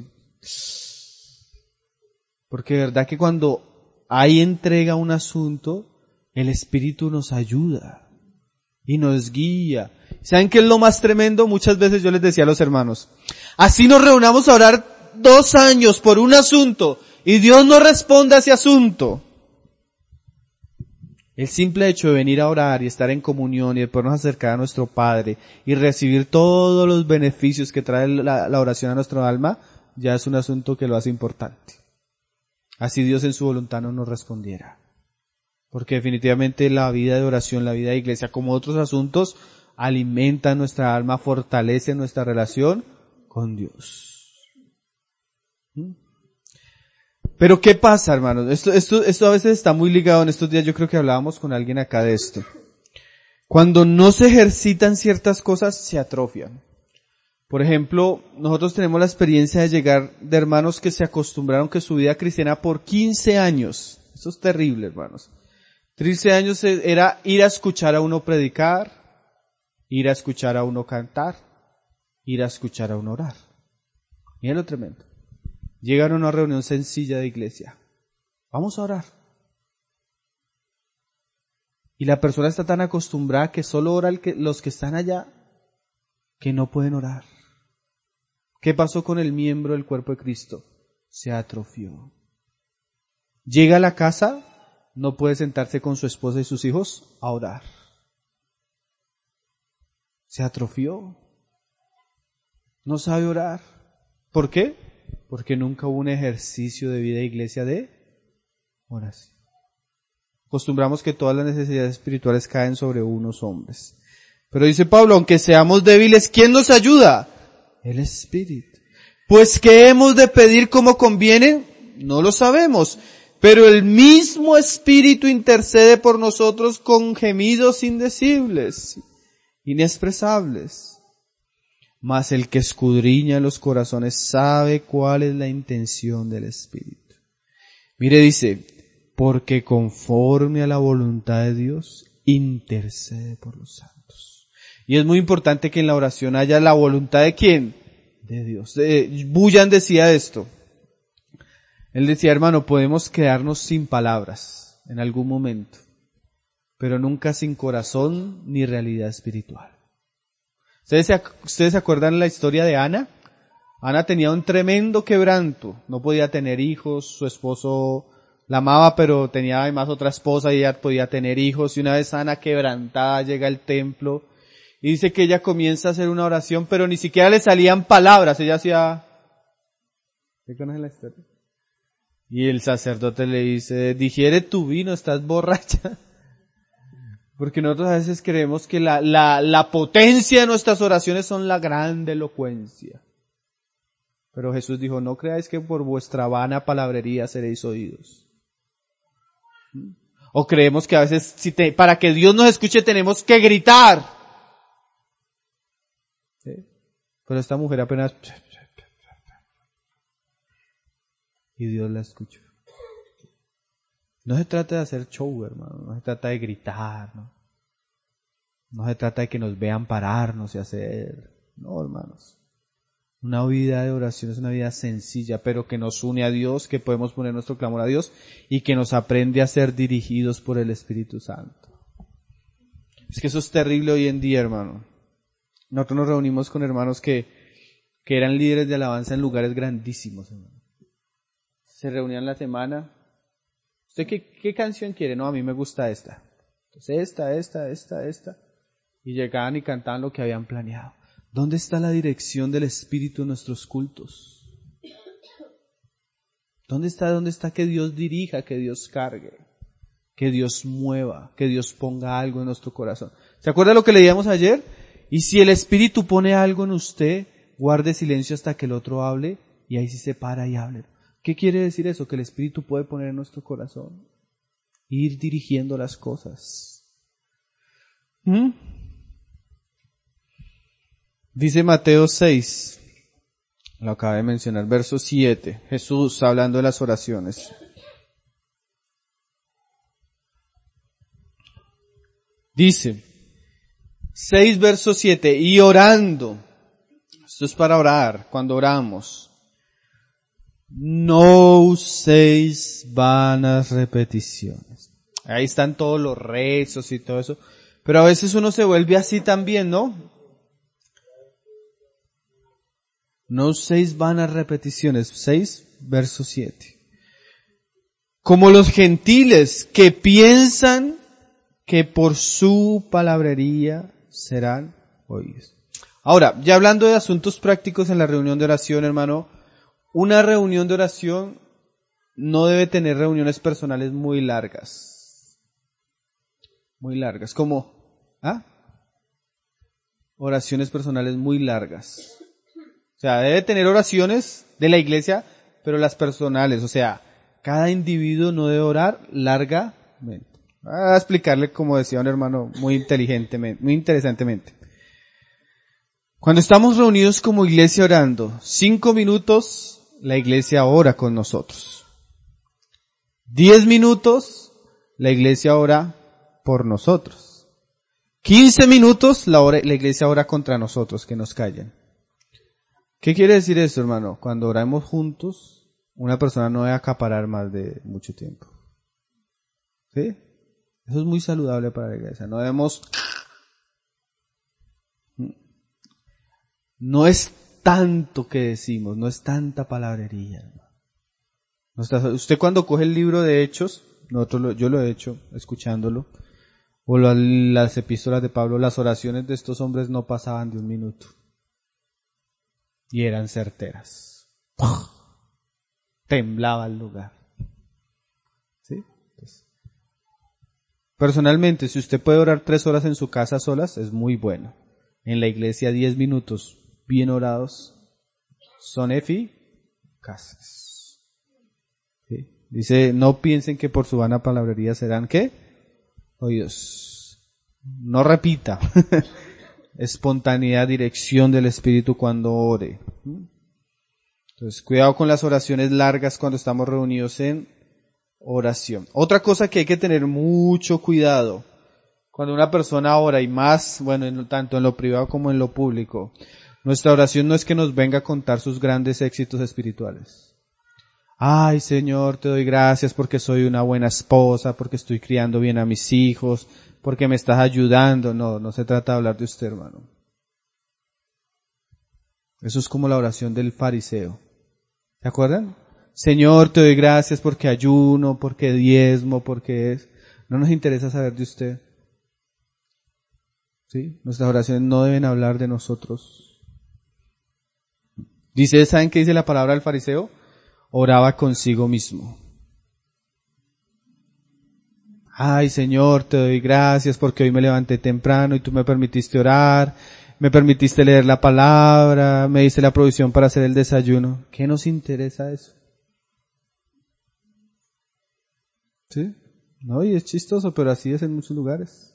Porque de verdad que cuando hay entrega a un asunto, el Espíritu nos ayuda y nos guía. ¿Saben qué es lo más tremendo? Muchas veces yo les decía a los hermanos, así nos reunamos a orar 2 años por un asunto y Dios no responde a ese asunto. El simple hecho de venir a orar y estar en comunión y de podernos acercar a nuestro Padre y recibir todos los beneficios que trae la oración a nuestra alma, ya es un asunto que lo hace importante. Así Dios en su voluntad no nos respondiera. Porque definitivamente la vida de oración, la vida de iglesia, como otros asuntos, alimenta nuestra alma, fortalece nuestra relación con Dios. Pero ¿qué pasa, hermanos? Esto a veces está muy ligado. En estos días yo creo que hablábamos con alguien acá de esto. Cuando no se ejercitan ciertas cosas, se atrofian. Por ejemplo, nosotros tenemos la experiencia de llegar de hermanos que se acostumbraron que su vida cristiana por 15 años. Eso es terrible, hermanos. 15 años era ir a escuchar a uno predicar, ir a escuchar a uno cantar, ir a escuchar a uno orar. Miren lo tremendo. Llegan a una reunión sencilla de iglesia. Vamos a orar. Y la persona está tan acostumbrada que solo ora los que están allá, que no pueden orar. ¿Qué pasó con el miembro del cuerpo de Cristo? Se atrofió. Llega a la casa, no puede sentarse con su esposa y sus hijos a orar. Se atrofió. No sabe orar. ¿Por qué? Porque nunca hubo un ejercicio de vida de iglesia de oración. Acostumbramos que todas las necesidades espirituales caen sobre unos hombres. Pero dice Pablo, aunque seamos débiles, ¿quién nos ayuda? El Espíritu. Pues ¿qué hemos de pedir como conviene? No lo sabemos. Pero el mismo Espíritu intercede por nosotros con gemidos indecibles, inexpresables. Mas el que escudriña los corazones sabe cuál es la intención del Espíritu. Mire, dice, porque conforme a la voluntad de Dios, intercede por los santos. Y es muy importante que en la oración haya la voluntad de ¿quién? De Dios. Bullan decía esto. Él decía, hermano, podemos quedarnos sin palabras en algún momento, pero nunca sin corazón ni realidad espiritual. ¿Ustedes se acuerdan la historia de Ana? Ana tenía un tremendo quebranto, no podía tener hijos, su esposo la amaba, pero tenía además otra esposa y ella podía tener hijos, y una vez Ana quebrantada llega al templo y dice que ella comienza a hacer una oración, pero ni siquiera le salían palabras, ella hacía... ¿Qué conoce la historia? Y el sacerdote le dice, digiere tu vino, estás borracha. Porque nosotros a veces creemos que la potencia de nuestras oraciones son la grande elocuencia. Pero Jesús dijo, no creáis que por vuestra vana palabrería seréis oídos. O creemos que a veces para que Dios nos escuche tenemos que gritar. ¿Sí? Pero esta mujer apenas... Y Dios la escuchó. No se trata de hacer show, hermano. No se trata de gritar, ¿no? No se trata de que nos vean pararnos y hacer... No, hermanos. Una vida de oración es una vida sencilla, pero que nos une a Dios, que podemos poner nuestro clamor a Dios y que nos aprende a ser dirigidos por el Espíritu Santo. Es que eso es terrible hoy en día, hermano. Nosotros nos reunimos con hermanos que eran líderes de alabanza en lugares grandísimos, hermano. Se reunían la semana. ¿Usted qué canción quiere? No, a mí me gusta esta. Entonces esta. Y llegaban y cantaban lo que habían planeado. ¿Dónde está la dirección del Espíritu en nuestros cultos? ¿Dónde está que Dios dirija, que Dios cargue, que Dios mueva, que Dios ponga algo en nuestro corazón? ¿Se acuerda lo que leíamos ayer? Y si el Espíritu pone algo en usted, guarde silencio hasta que el otro hable, y ahí sí se para y hable. ¿Qué quiere decir eso? Que el Espíritu puede poner en nuestro corazón, ir dirigiendo las cosas. Dice Mateo 6, lo acaba de mencionar, verso 7, Jesús hablando de las oraciones. Dice, 6 verso 7, y orando, esto es para orar, cuando oramos, no uséis vanas repeticiones. Ahí están todos los rezos y todo eso, pero a veces uno se vuelve así también, ¿no? No uséis vanas repeticiones. 6, verso 7. Como los gentiles que piensan que por su palabrería serán oídos. Ahora, ya hablando de asuntos prácticos en la reunión de oración, hermano, una reunión de oración no debe tener reuniones personales muy largas. Muy largas. Como, oraciones personales muy largas. O sea, debe tener oraciones de la iglesia, pero las personales, o sea, cada individuo no debe orar largamente. Voy a explicarle, como decía un hermano, muy interesantemente. Cuando estamos reunidos como iglesia orando, 5 minutos, la iglesia ora con nosotros. 10 minutos, la iglesia ora por nosotros. 15 minutos, la iglesia ora contra nosotros, que nos callen. ¿Qué quiere decir esto, hermano? Cuando oramos juntos, una persona no debe acaparar más de mucho tiempo. ¿Sí? Eso es muy saludable para la iglesia. No debemos... No es tanto que decimos, no es tanta palabrería, hermano. Usted cuando coge el libro de Hechos, yo lo he hecho, escuchándolo, o las epístolas de Pablo, las oraciones de estos hombres no pasaban de 1 minuto. Y eran certeras. Temblaba el lugar. ¿Sí? Entonces, personalmente, si usted puede orar 3 horas en su casa solas, es muy bueno. En la iglesia 10 minutos bien orados son eficaces. ¿Sí? Dice, no piensen que por su vana palabrería serán, ¿qué? Oídos. No repita. Espontaneidad, dirección del Espíritu cuando ore. Entonces, cuidado con las oraciones largas cuando estamos reunidos en oración. Otra cosa que hay que tener mucho cuidado cuando una persona ora, y más, bueno, tanto en lo privado como en lo público, nuestra oración no es que nos venga a contar sus grandes éxitos espirituales. Ay, Señor, te doy gracias porque soy una buena esposa, porque estoy criando bien a mis hijos, porque me estás ayudando. No, no se trata de hablar de usted, hermano. Eso es como la oración del fariseo. ¿Se acuerdan? Señor, te doy gracias porque ayuno, porque diezmo, porque es. No nos interesa saber de usted. ¿Sí? Nuestras oraciones no deben hablar de nosotros. Dice, ¿saben qué dice la palabra del fariseo? Oraba consigo mismo. Ay, Señor, te doy gracias porque hoy me levanté temprano y tú me permitiste orar, me permitiste leer la palabra, me diste la provisión para hacer el desayuno. ¿Qué nos interesa eso? ¿Sí? No, y es chistoso, pero así es en muchos lugares.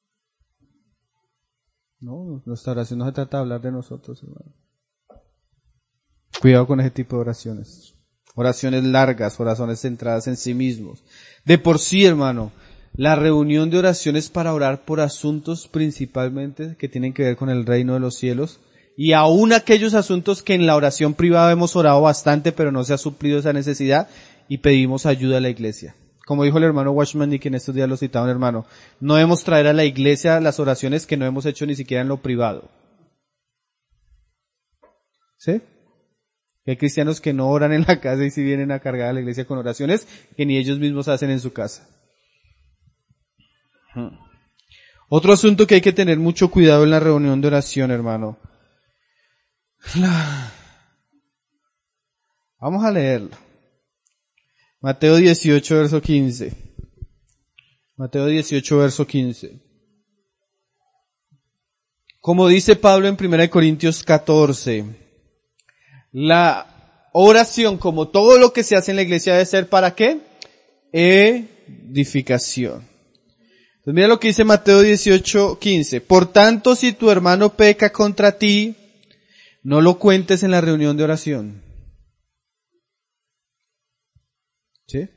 No, nuestra oración no se trata de hablar de nosotros, hermano. Cuidado con ese tipo de oraciones. Oraciones largas, oraciones centradas en sí mismos. De por sí, hermano, la reunión de oraciones para orar por asuntos principalmente que tienen que ver con el reino de los cielos y aún aquellos asuntos que en la oración privada hemos orado bastante pero no se ha suplido esa necesidad y pedimos ayuda a la iglesia. Como dijo el hermano Watchman y que en estos días lo citaba un hermano, no debemos traer a la iglesia las oraciones que no hemos hecho ni siquiera en lo privado. ¿Sí? Hay cristianos que no oran en la casa y si vienen a cargar a la iglesia con oraciones que ni ellos mismos hacen en su casa. Otro asunto que hay que tener mucho cuidado en la reunión de oración, hermano. Vamos a leerlo. Mateo 18, verso 15. Mateo 18, verso 15. Como dice Pablo en 1 Corintios 14, la oración, como todo lo que se hace en la iglesia, debe ser ¿para qué? Edificación. Entonces mira lo que dice Mateo 18, 15. Por tanto, si tu hermano peca contra ti, no lo cuentes en la reunión de oración. ¿Sí?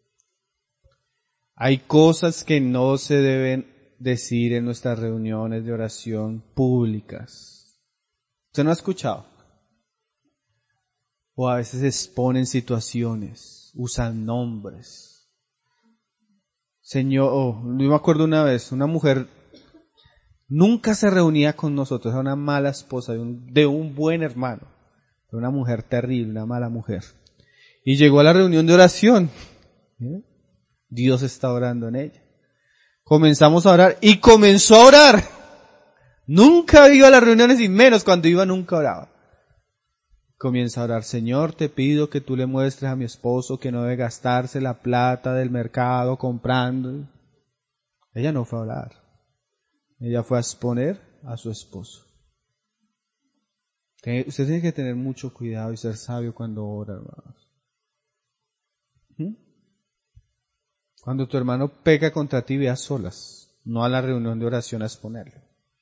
Hay cosas que no se deben decir en nuestras reuniones de oración públicas. ¿Usted no ha escuchado? O a veces exponen situaciones, usan nombres. Señor, yo me acuerdo una vez, una mujer nunca se reunía con nosotros, era una mala esposa de un buen hermano, de una mujer terrible, una mala mujer. Y llegó a la reunión de oración. Dios está orando en ella. Comenzamos a orar y comenzó a orar. Nunca iba a las reuniones y menos cuando iba nunca oraba. Comienza a orar, Señor, te pido que tú le muestres a mi esposo que no debe gastarse la plata del mercado comprando. Ella no fue a orar. Ella fue a exponer a su esposo. Usted tiene que tener mucho cuidado y ser sabio cuando ora, hermanos. Cuando tu hermano peca contra ti, ve a solas, no a la reunión de oración a exponerlo.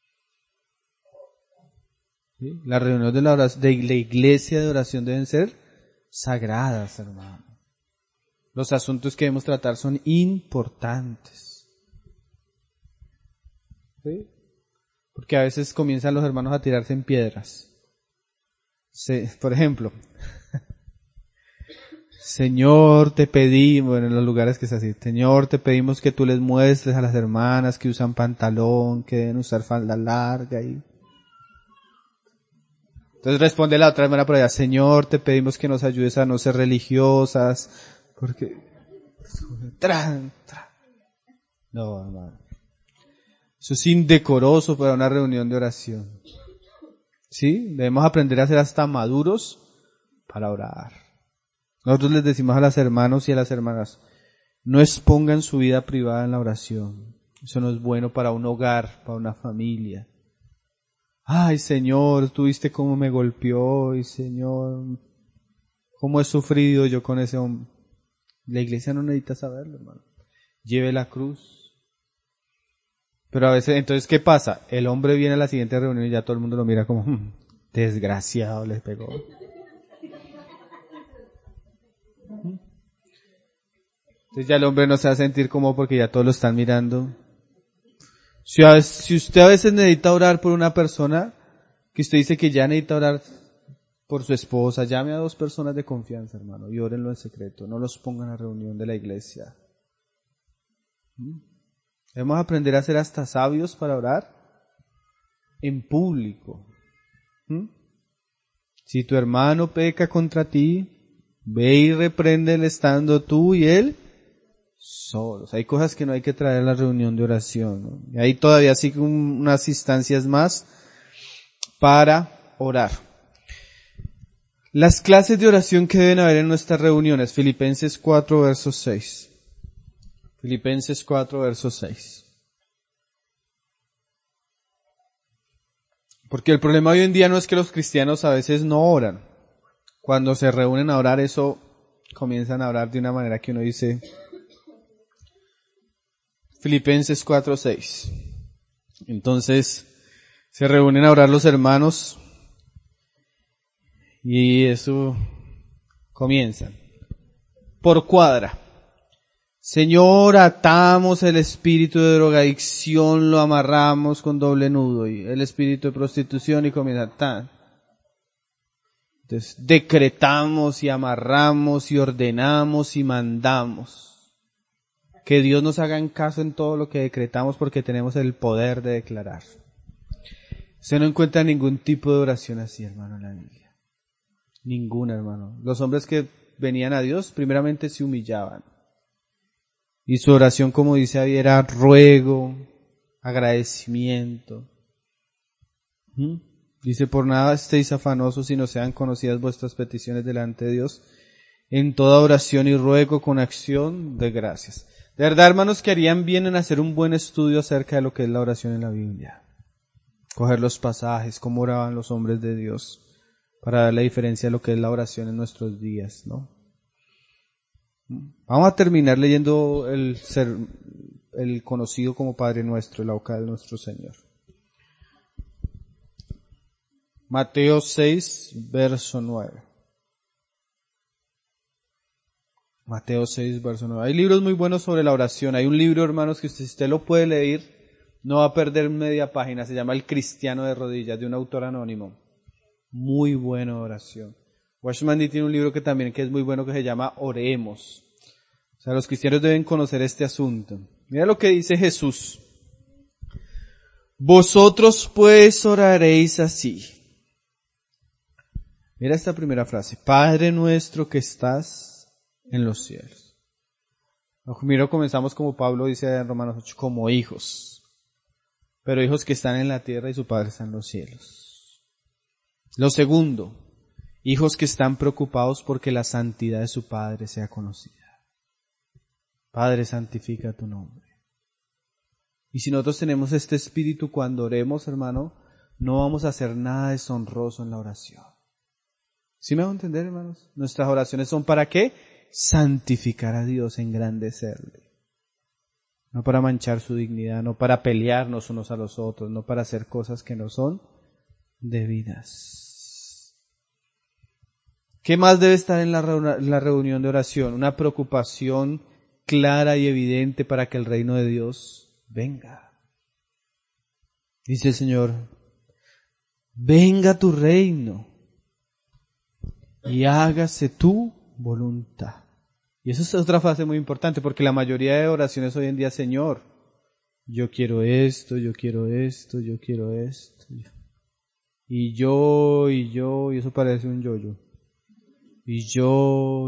¿Sí? Las reuniones de la iglesia de oración deben ser sagradas, hermano. Los asuntos que debemos tratar son importantes. ¿Sí? Porque a veces comienzan los hermanos a tirarse en piedras. Sí, por ejemplo, Señor, te pedimos, en los lugares que es así, Señor, te pedimos que tú les muestres a las hermanas que usan pantalón, que deben usar falda larga y... Entonces responde la otra hermana por allá, Señor, te pedimos que nos ayudes a no ser religiosas, porque... No, hermano. Eso es indecoroso para una reunión de oración. ¿Sí? Debemos aprender a ser hasta maduros para orar. Nosotros les decimos a los hermanos y a las hermanas, no expongan su vida privada en la oración. Eso no es bueno para un hogar, para una familia. Ay, Señor, tú viste cómo me golpeó y Señor, cómo he sufrido yo con ese hombre. La iglesia no necesita saberlo, hermano. Lleve la cruz. Pero a veces, entonces, ¿qué pasa? El hombre viene a la siguiente reunión y ya todo el mundo lo mira como, desgraciado, les pegó. Entonces ya el hombre no se va a sentir como porque ya todos lo están mirando. Si usted a veces necesita orar por una persona, que usted dice que ya necesita orar por su esposa, llame a 2 personas de confianza, hermano, y órenlo en secreto, no los pongan a reunión de la iglesia. Debemos aprender a ser hasta sabios para orar en público. Si tu hermano peca contra ti, ve y repréndele estando tú y él solos. Hay cosas que no hay que traer a la reunión de oración, ¿no? Y hay todavía sí unas instancias más para orar. Las clases de oración que deben haber en nuestras reuniones. Filipenses 4, verso 6. Filipenses 4, verso 6. Porque el problema hoy en día no es que los cristianos a veces no oran. Cuando se reúnen a orar, eso comienzan a orar de una manera que uno dice. Filipenses 4, 6. Entonces, se reúnen a orar los hermanos y eso comienzan. Por cuadra. Señor, atamos el espíritu de drogadicción, lo amarramos con doble nudo, y el espíritu de prostitución, y comienza tan. Entonces, decretamos y amarramos y ordenamos y mandamos. Que Dios nos haga en caso en todo lo que decretamos, porque tenemos el poder de declarar. Usted no encuentra ningún tipo de oración así, hermano, en la Biblia. Ninguna, hermano. Los hombres que venían a Dios, primeramente se humillaban. Y su oración, como dice ahí, era ruego, agradecimiento. Dice, por nada estéis afanosos, sino sean conocidas vuestras peticiones delante de Dios, en toda oración y ruego con acción de gracias. De verdad, hermanos, que harían bien en hacer un buen estudio acerca de lo que es la oración en la Biblia. Coger los pasajes, cómo oraban los hombres de Dios, para dar la diferencia de lo que es la oración en nuestros días, ¿no? Vamos a terminar leyendo el conocido como Padre Nuestro, la boca de nuestro Señor. Mateo 6, verso 9. Mateo 6, verso 9. Hay libros muy buenos sobre la oración. Hay un libro, hermanos, que si usted lo puede leer, no va a perder media página. Se llama El Cristiano de Rodillas, de un autor anónimo. Muy buena oración. Watchman Nee tiene un libro que es muy bueno, que se llama Oremos. O sea, los cristianos deben conocer este asunto. Mira lo que dice Jesús. Vosotros pues oraréis así. Mira esta primera frase. Padre nuestro que estás en los cielos. Mira, comenzamos como Pablo dice en Romanos 8, como hijos. Pero hijos que están en la tierra y su Padre está en los cielos. Lo segundo. Hijos que están preocupados porque la santidad de su Padre sea conocida. Padre, santifica tu nombre. Y si nosotros tenemos este espíritu cuando oremos, hermano, no vamos a hacer nada deshonroso en la oración. ¿Sí me van a entender, hermanos? Nuestras oraciones son ¿para qué? Santificar a Dios, engrandecerle. No para manchar su dignidad, no para pelearnos unos a los otros, no para hacer cosas que no son debidas. ¿Qué más debe estar en la reunión de oración? Una preocupación clara y evidente para que el reino de Dios venga. Dice el Señor, venga tu reino y hágase tu voluntad. Y eso es otra frase muy importante, porque la mayoría de oraciones hoy en día, Señor, yo quiero esto, yo quiero esto, yo quiero esto. Y eso parece un yo-yo. Y yo.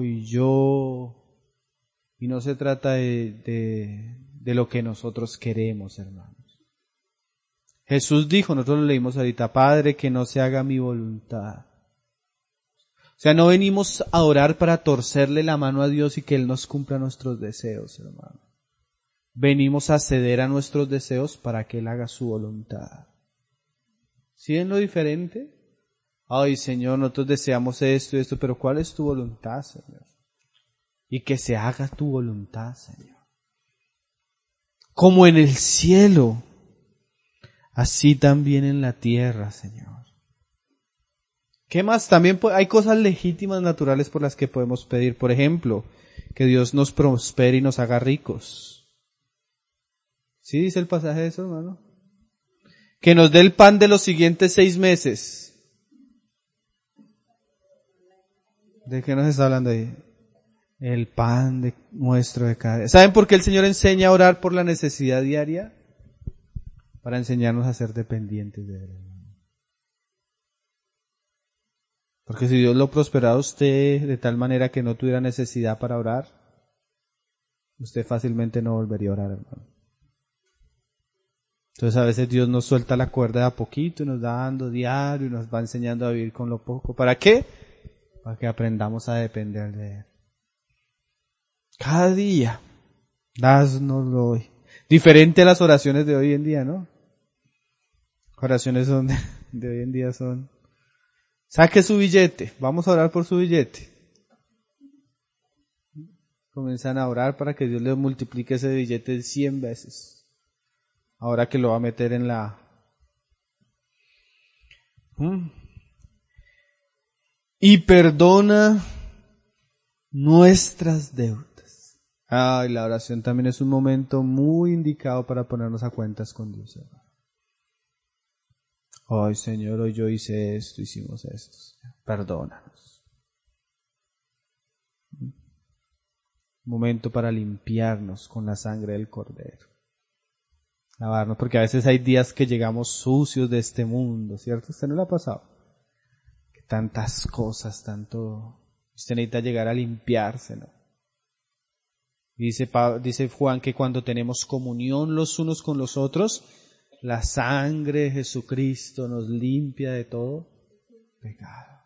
Y no se trata de lo que nosotros queremos, hermanos. Jesús dijo, nosotros lo leímos ahorita, Padre, que no se haga mi voluntad. O sea, no venimos a orar para torcerle la mano a Dios y que Él nos cumpla nuestros deseos, hermano. Venimos a ceder a nuestros deseos para que Él haga su voluntad. ¿Sí ven lo diferente? Ay, Señor, nosotros deseamos esto y esto, pero ¿cuál es tu voluntad, Señor? Y que se haga tu voluntad, Señor. Como en el cielo, así también en la tierra, Señor. ¿Qué más? También hay cosas legítimas, naturales por las que podemos pedir. Por ejemplo, que Dios nos prospere y nos haga ricos. ¿Sí dice el pasaje de eso, hermano? Que nos dé el pan de los siguientes 6 meses. ¿De qué nos está hablando ahí? El pan nuestro de cada día. ¿Saben por qué el Señor enseña a orar por la necesidad diaria? Para enseñarnos a ser dependientes de Él. Porque si Dios lo prosperara a usted de tal manera que no tuviera necesidad para orar, usted fácilmente no volvería a orar, hermano. Entonces a veces Dios nos suelta la cuerda de a poquito y nos da dando diario y nos va enseñando a vivir con lo poco. ¿Para qué? Para que aprendamos a depender de Él. Cada día, dásnoslo hoy. Diferente a las oraciones de hoy en día, ¿no? Oraciones de hoy en día son, saque su billete, vamos a orar por su billete. Comienzan a orar para que Dios les multiplique ese billete 100 veces. Ahora que lo va a meter en la... Y perdona nuestras deudas. Y la oración también es un momento muy indicado para ponernos a cuentas con Dios. Ay, Señor, hoy yo hice esto, hicimos esto. Perdónanos. Momento para limpiarnos con la sangre del Cordero. Lavarnos, porque a veces hay días que llegamos sucios de este mundo, ¿cierto? ¿Usted no le ha pasado? Que tantas cosas, tanto... Usted necesita llegar a limpiarse, ¿no? Dice Juan que cuando tenemos comunión los unos con los otros, la sangre de Jesucristo nos limpia de todo pecado.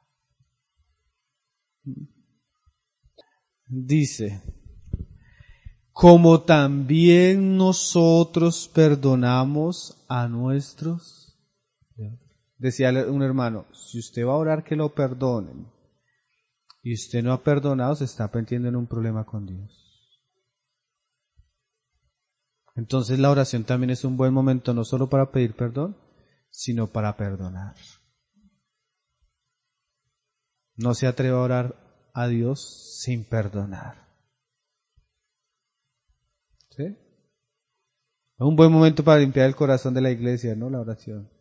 Dice, como también nosotros perdonamos a nuestros. Decía un hermano, si usted va a orar que lo perdonen y usted no ha perdonado, se está metiendo en un problema con Dios. Entonces la oración también es un buen momento no solo para pedir perdón, sino para perdonar. No se atreva a orar a Dios sin perdonar. ¿Sí? Es un buen momento para limpiar el corazón de la iglesia, ¿no? La oración.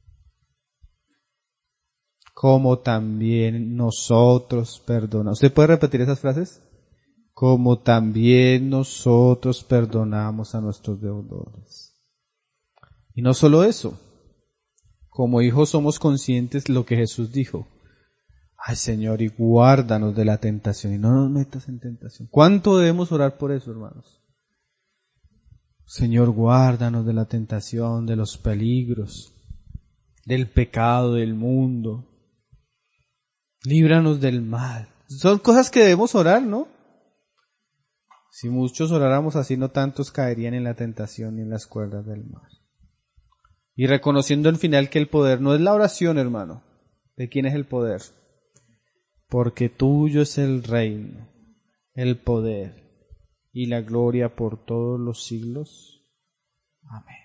Como también nosotros perdonamos. ¿Usted puede repetir esas frases? Como también nosotros perdonamos a nuestros deudores. Y no solo eso, como hijos somos conscientes de lo que Jesús dijo. Ay, Señor, y guárdanos de la tentación y no nos metas en tentación. ¿Cuánto debemos orar por eso, hermanos? Señor, guárdanos de la tentación, de los peligros, del pecado, del mundo. Líbranos del mal. Son cosas que debemos orar, ¿no? Si muchos oráramos así, no tantos caerían en la tentación ni en las cuerdas del mal. Y reconociendo al final que el poder no es la oración, hermano. ¿De quién es el poder? Porque tuyo es el reino, el poder y la gloria por todos los siglos. Amén.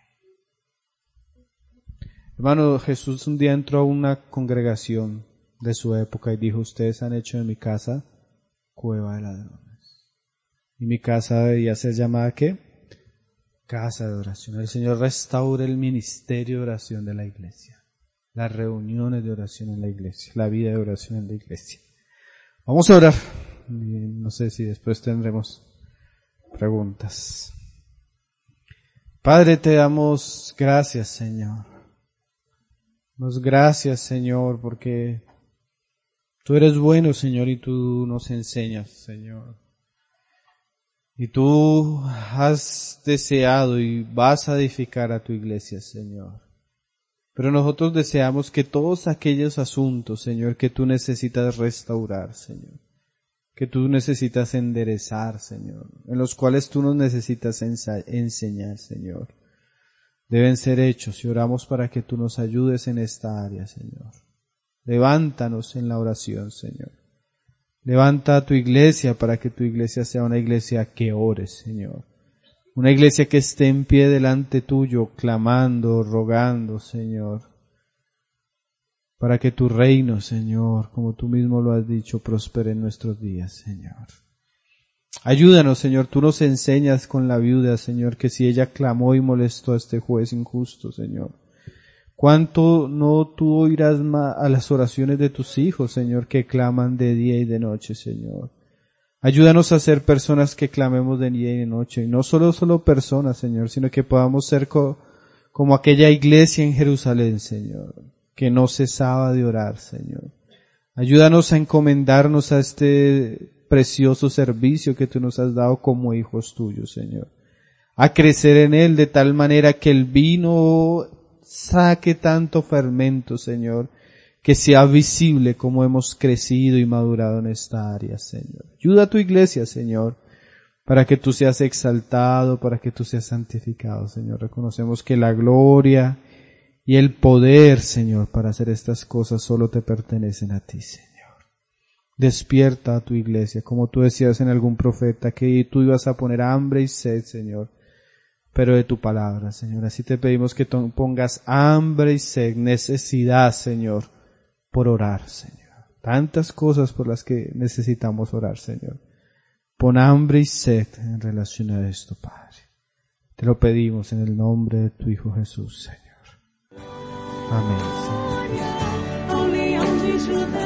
Hermano, Jesús un día entró a una congregación de su época y dijo, ustedes han hecho de mi casa cueva de ladrones. Y mi casa debía ser llamada ¿qué? Casa de oración. El Señor restaure el ministerio de oración de la iglesia, las reuniones de oración en la iglesia, la vida de oración en la iglesia. Vamos a orar. No sé si después tendremos preguntas. Padre, te damos gracias, Señor. Damos gracias, Señor, porque tú eres bueno, Señor, y tú nos enseñas, Señor. Y tú has deseado y vas a edificar a tu iglesia, Señor. Pero nosotros deseamos que todos aquellos asuntos, Señor, que tú necesitas restaurar, Señor, que tú necesitas enderezar, Señor, en los cuales tú nos necesitas enseñar, Señor, deben ser hechos y oramos para que tú nos ayudes en esta área, Señor. Levántanos en la oración, Señor. Levanta a tu iglesia para que tu iglesia sea una iglesia que ore, Señor. Una iglesia que esté en pie delante tuyo, clamando, rogando, Señor, para que tu reino, Señor, como tú mismo lo has dicho, prospere en nuestros días, Señor. Ayúdanos, Señor, tú nos enseñas con la viuda, Señor, que si ella clamó y molestó a este juez injusto, Señor, ¿Cuánto no tú oirás a las oraciones de tus hijos, Señor, que claman de día y de noche, Señor? Ayúdanos a ser personas que clamemos de día y de noche, y no solo personas, Señor, sino que podamos ser como aquella iglesia en Jerusalén, Señor, que no cesaba de orar, Señor. Ayúdanos a encomendarnos a este precioso servicio que tú nos has dado como hijos tuyos, Señor. A crecer en él de tal manera que el vino saque tanto fermento, Señor, que sea visible como hemos crecido y madurado en esta área, Señor. Ayuda a tu iglesia, Señor, para que tú seas exaltado, para que tú seas santificado, Señor. Reconocemos que la gloria y el poder, Señor, para hacer estas cosas solo te pertenecen a ti, Señor. Despierta a tu iglesia, como tú decías en algún profeta, que tú ibas a poner hambre y sed, Señor, pero de tu palabra, Señor. Así te pedimos que pongas hambre y sed, necesidad, Señor, por orar, Señor. Tantas cosas por las que necesitamos orar, Señor. Pon hambre y sed en relación a esto, Padre. Te lo pedimos en el nombre de tu Hijo Jesús, Señor. Amén, Señor.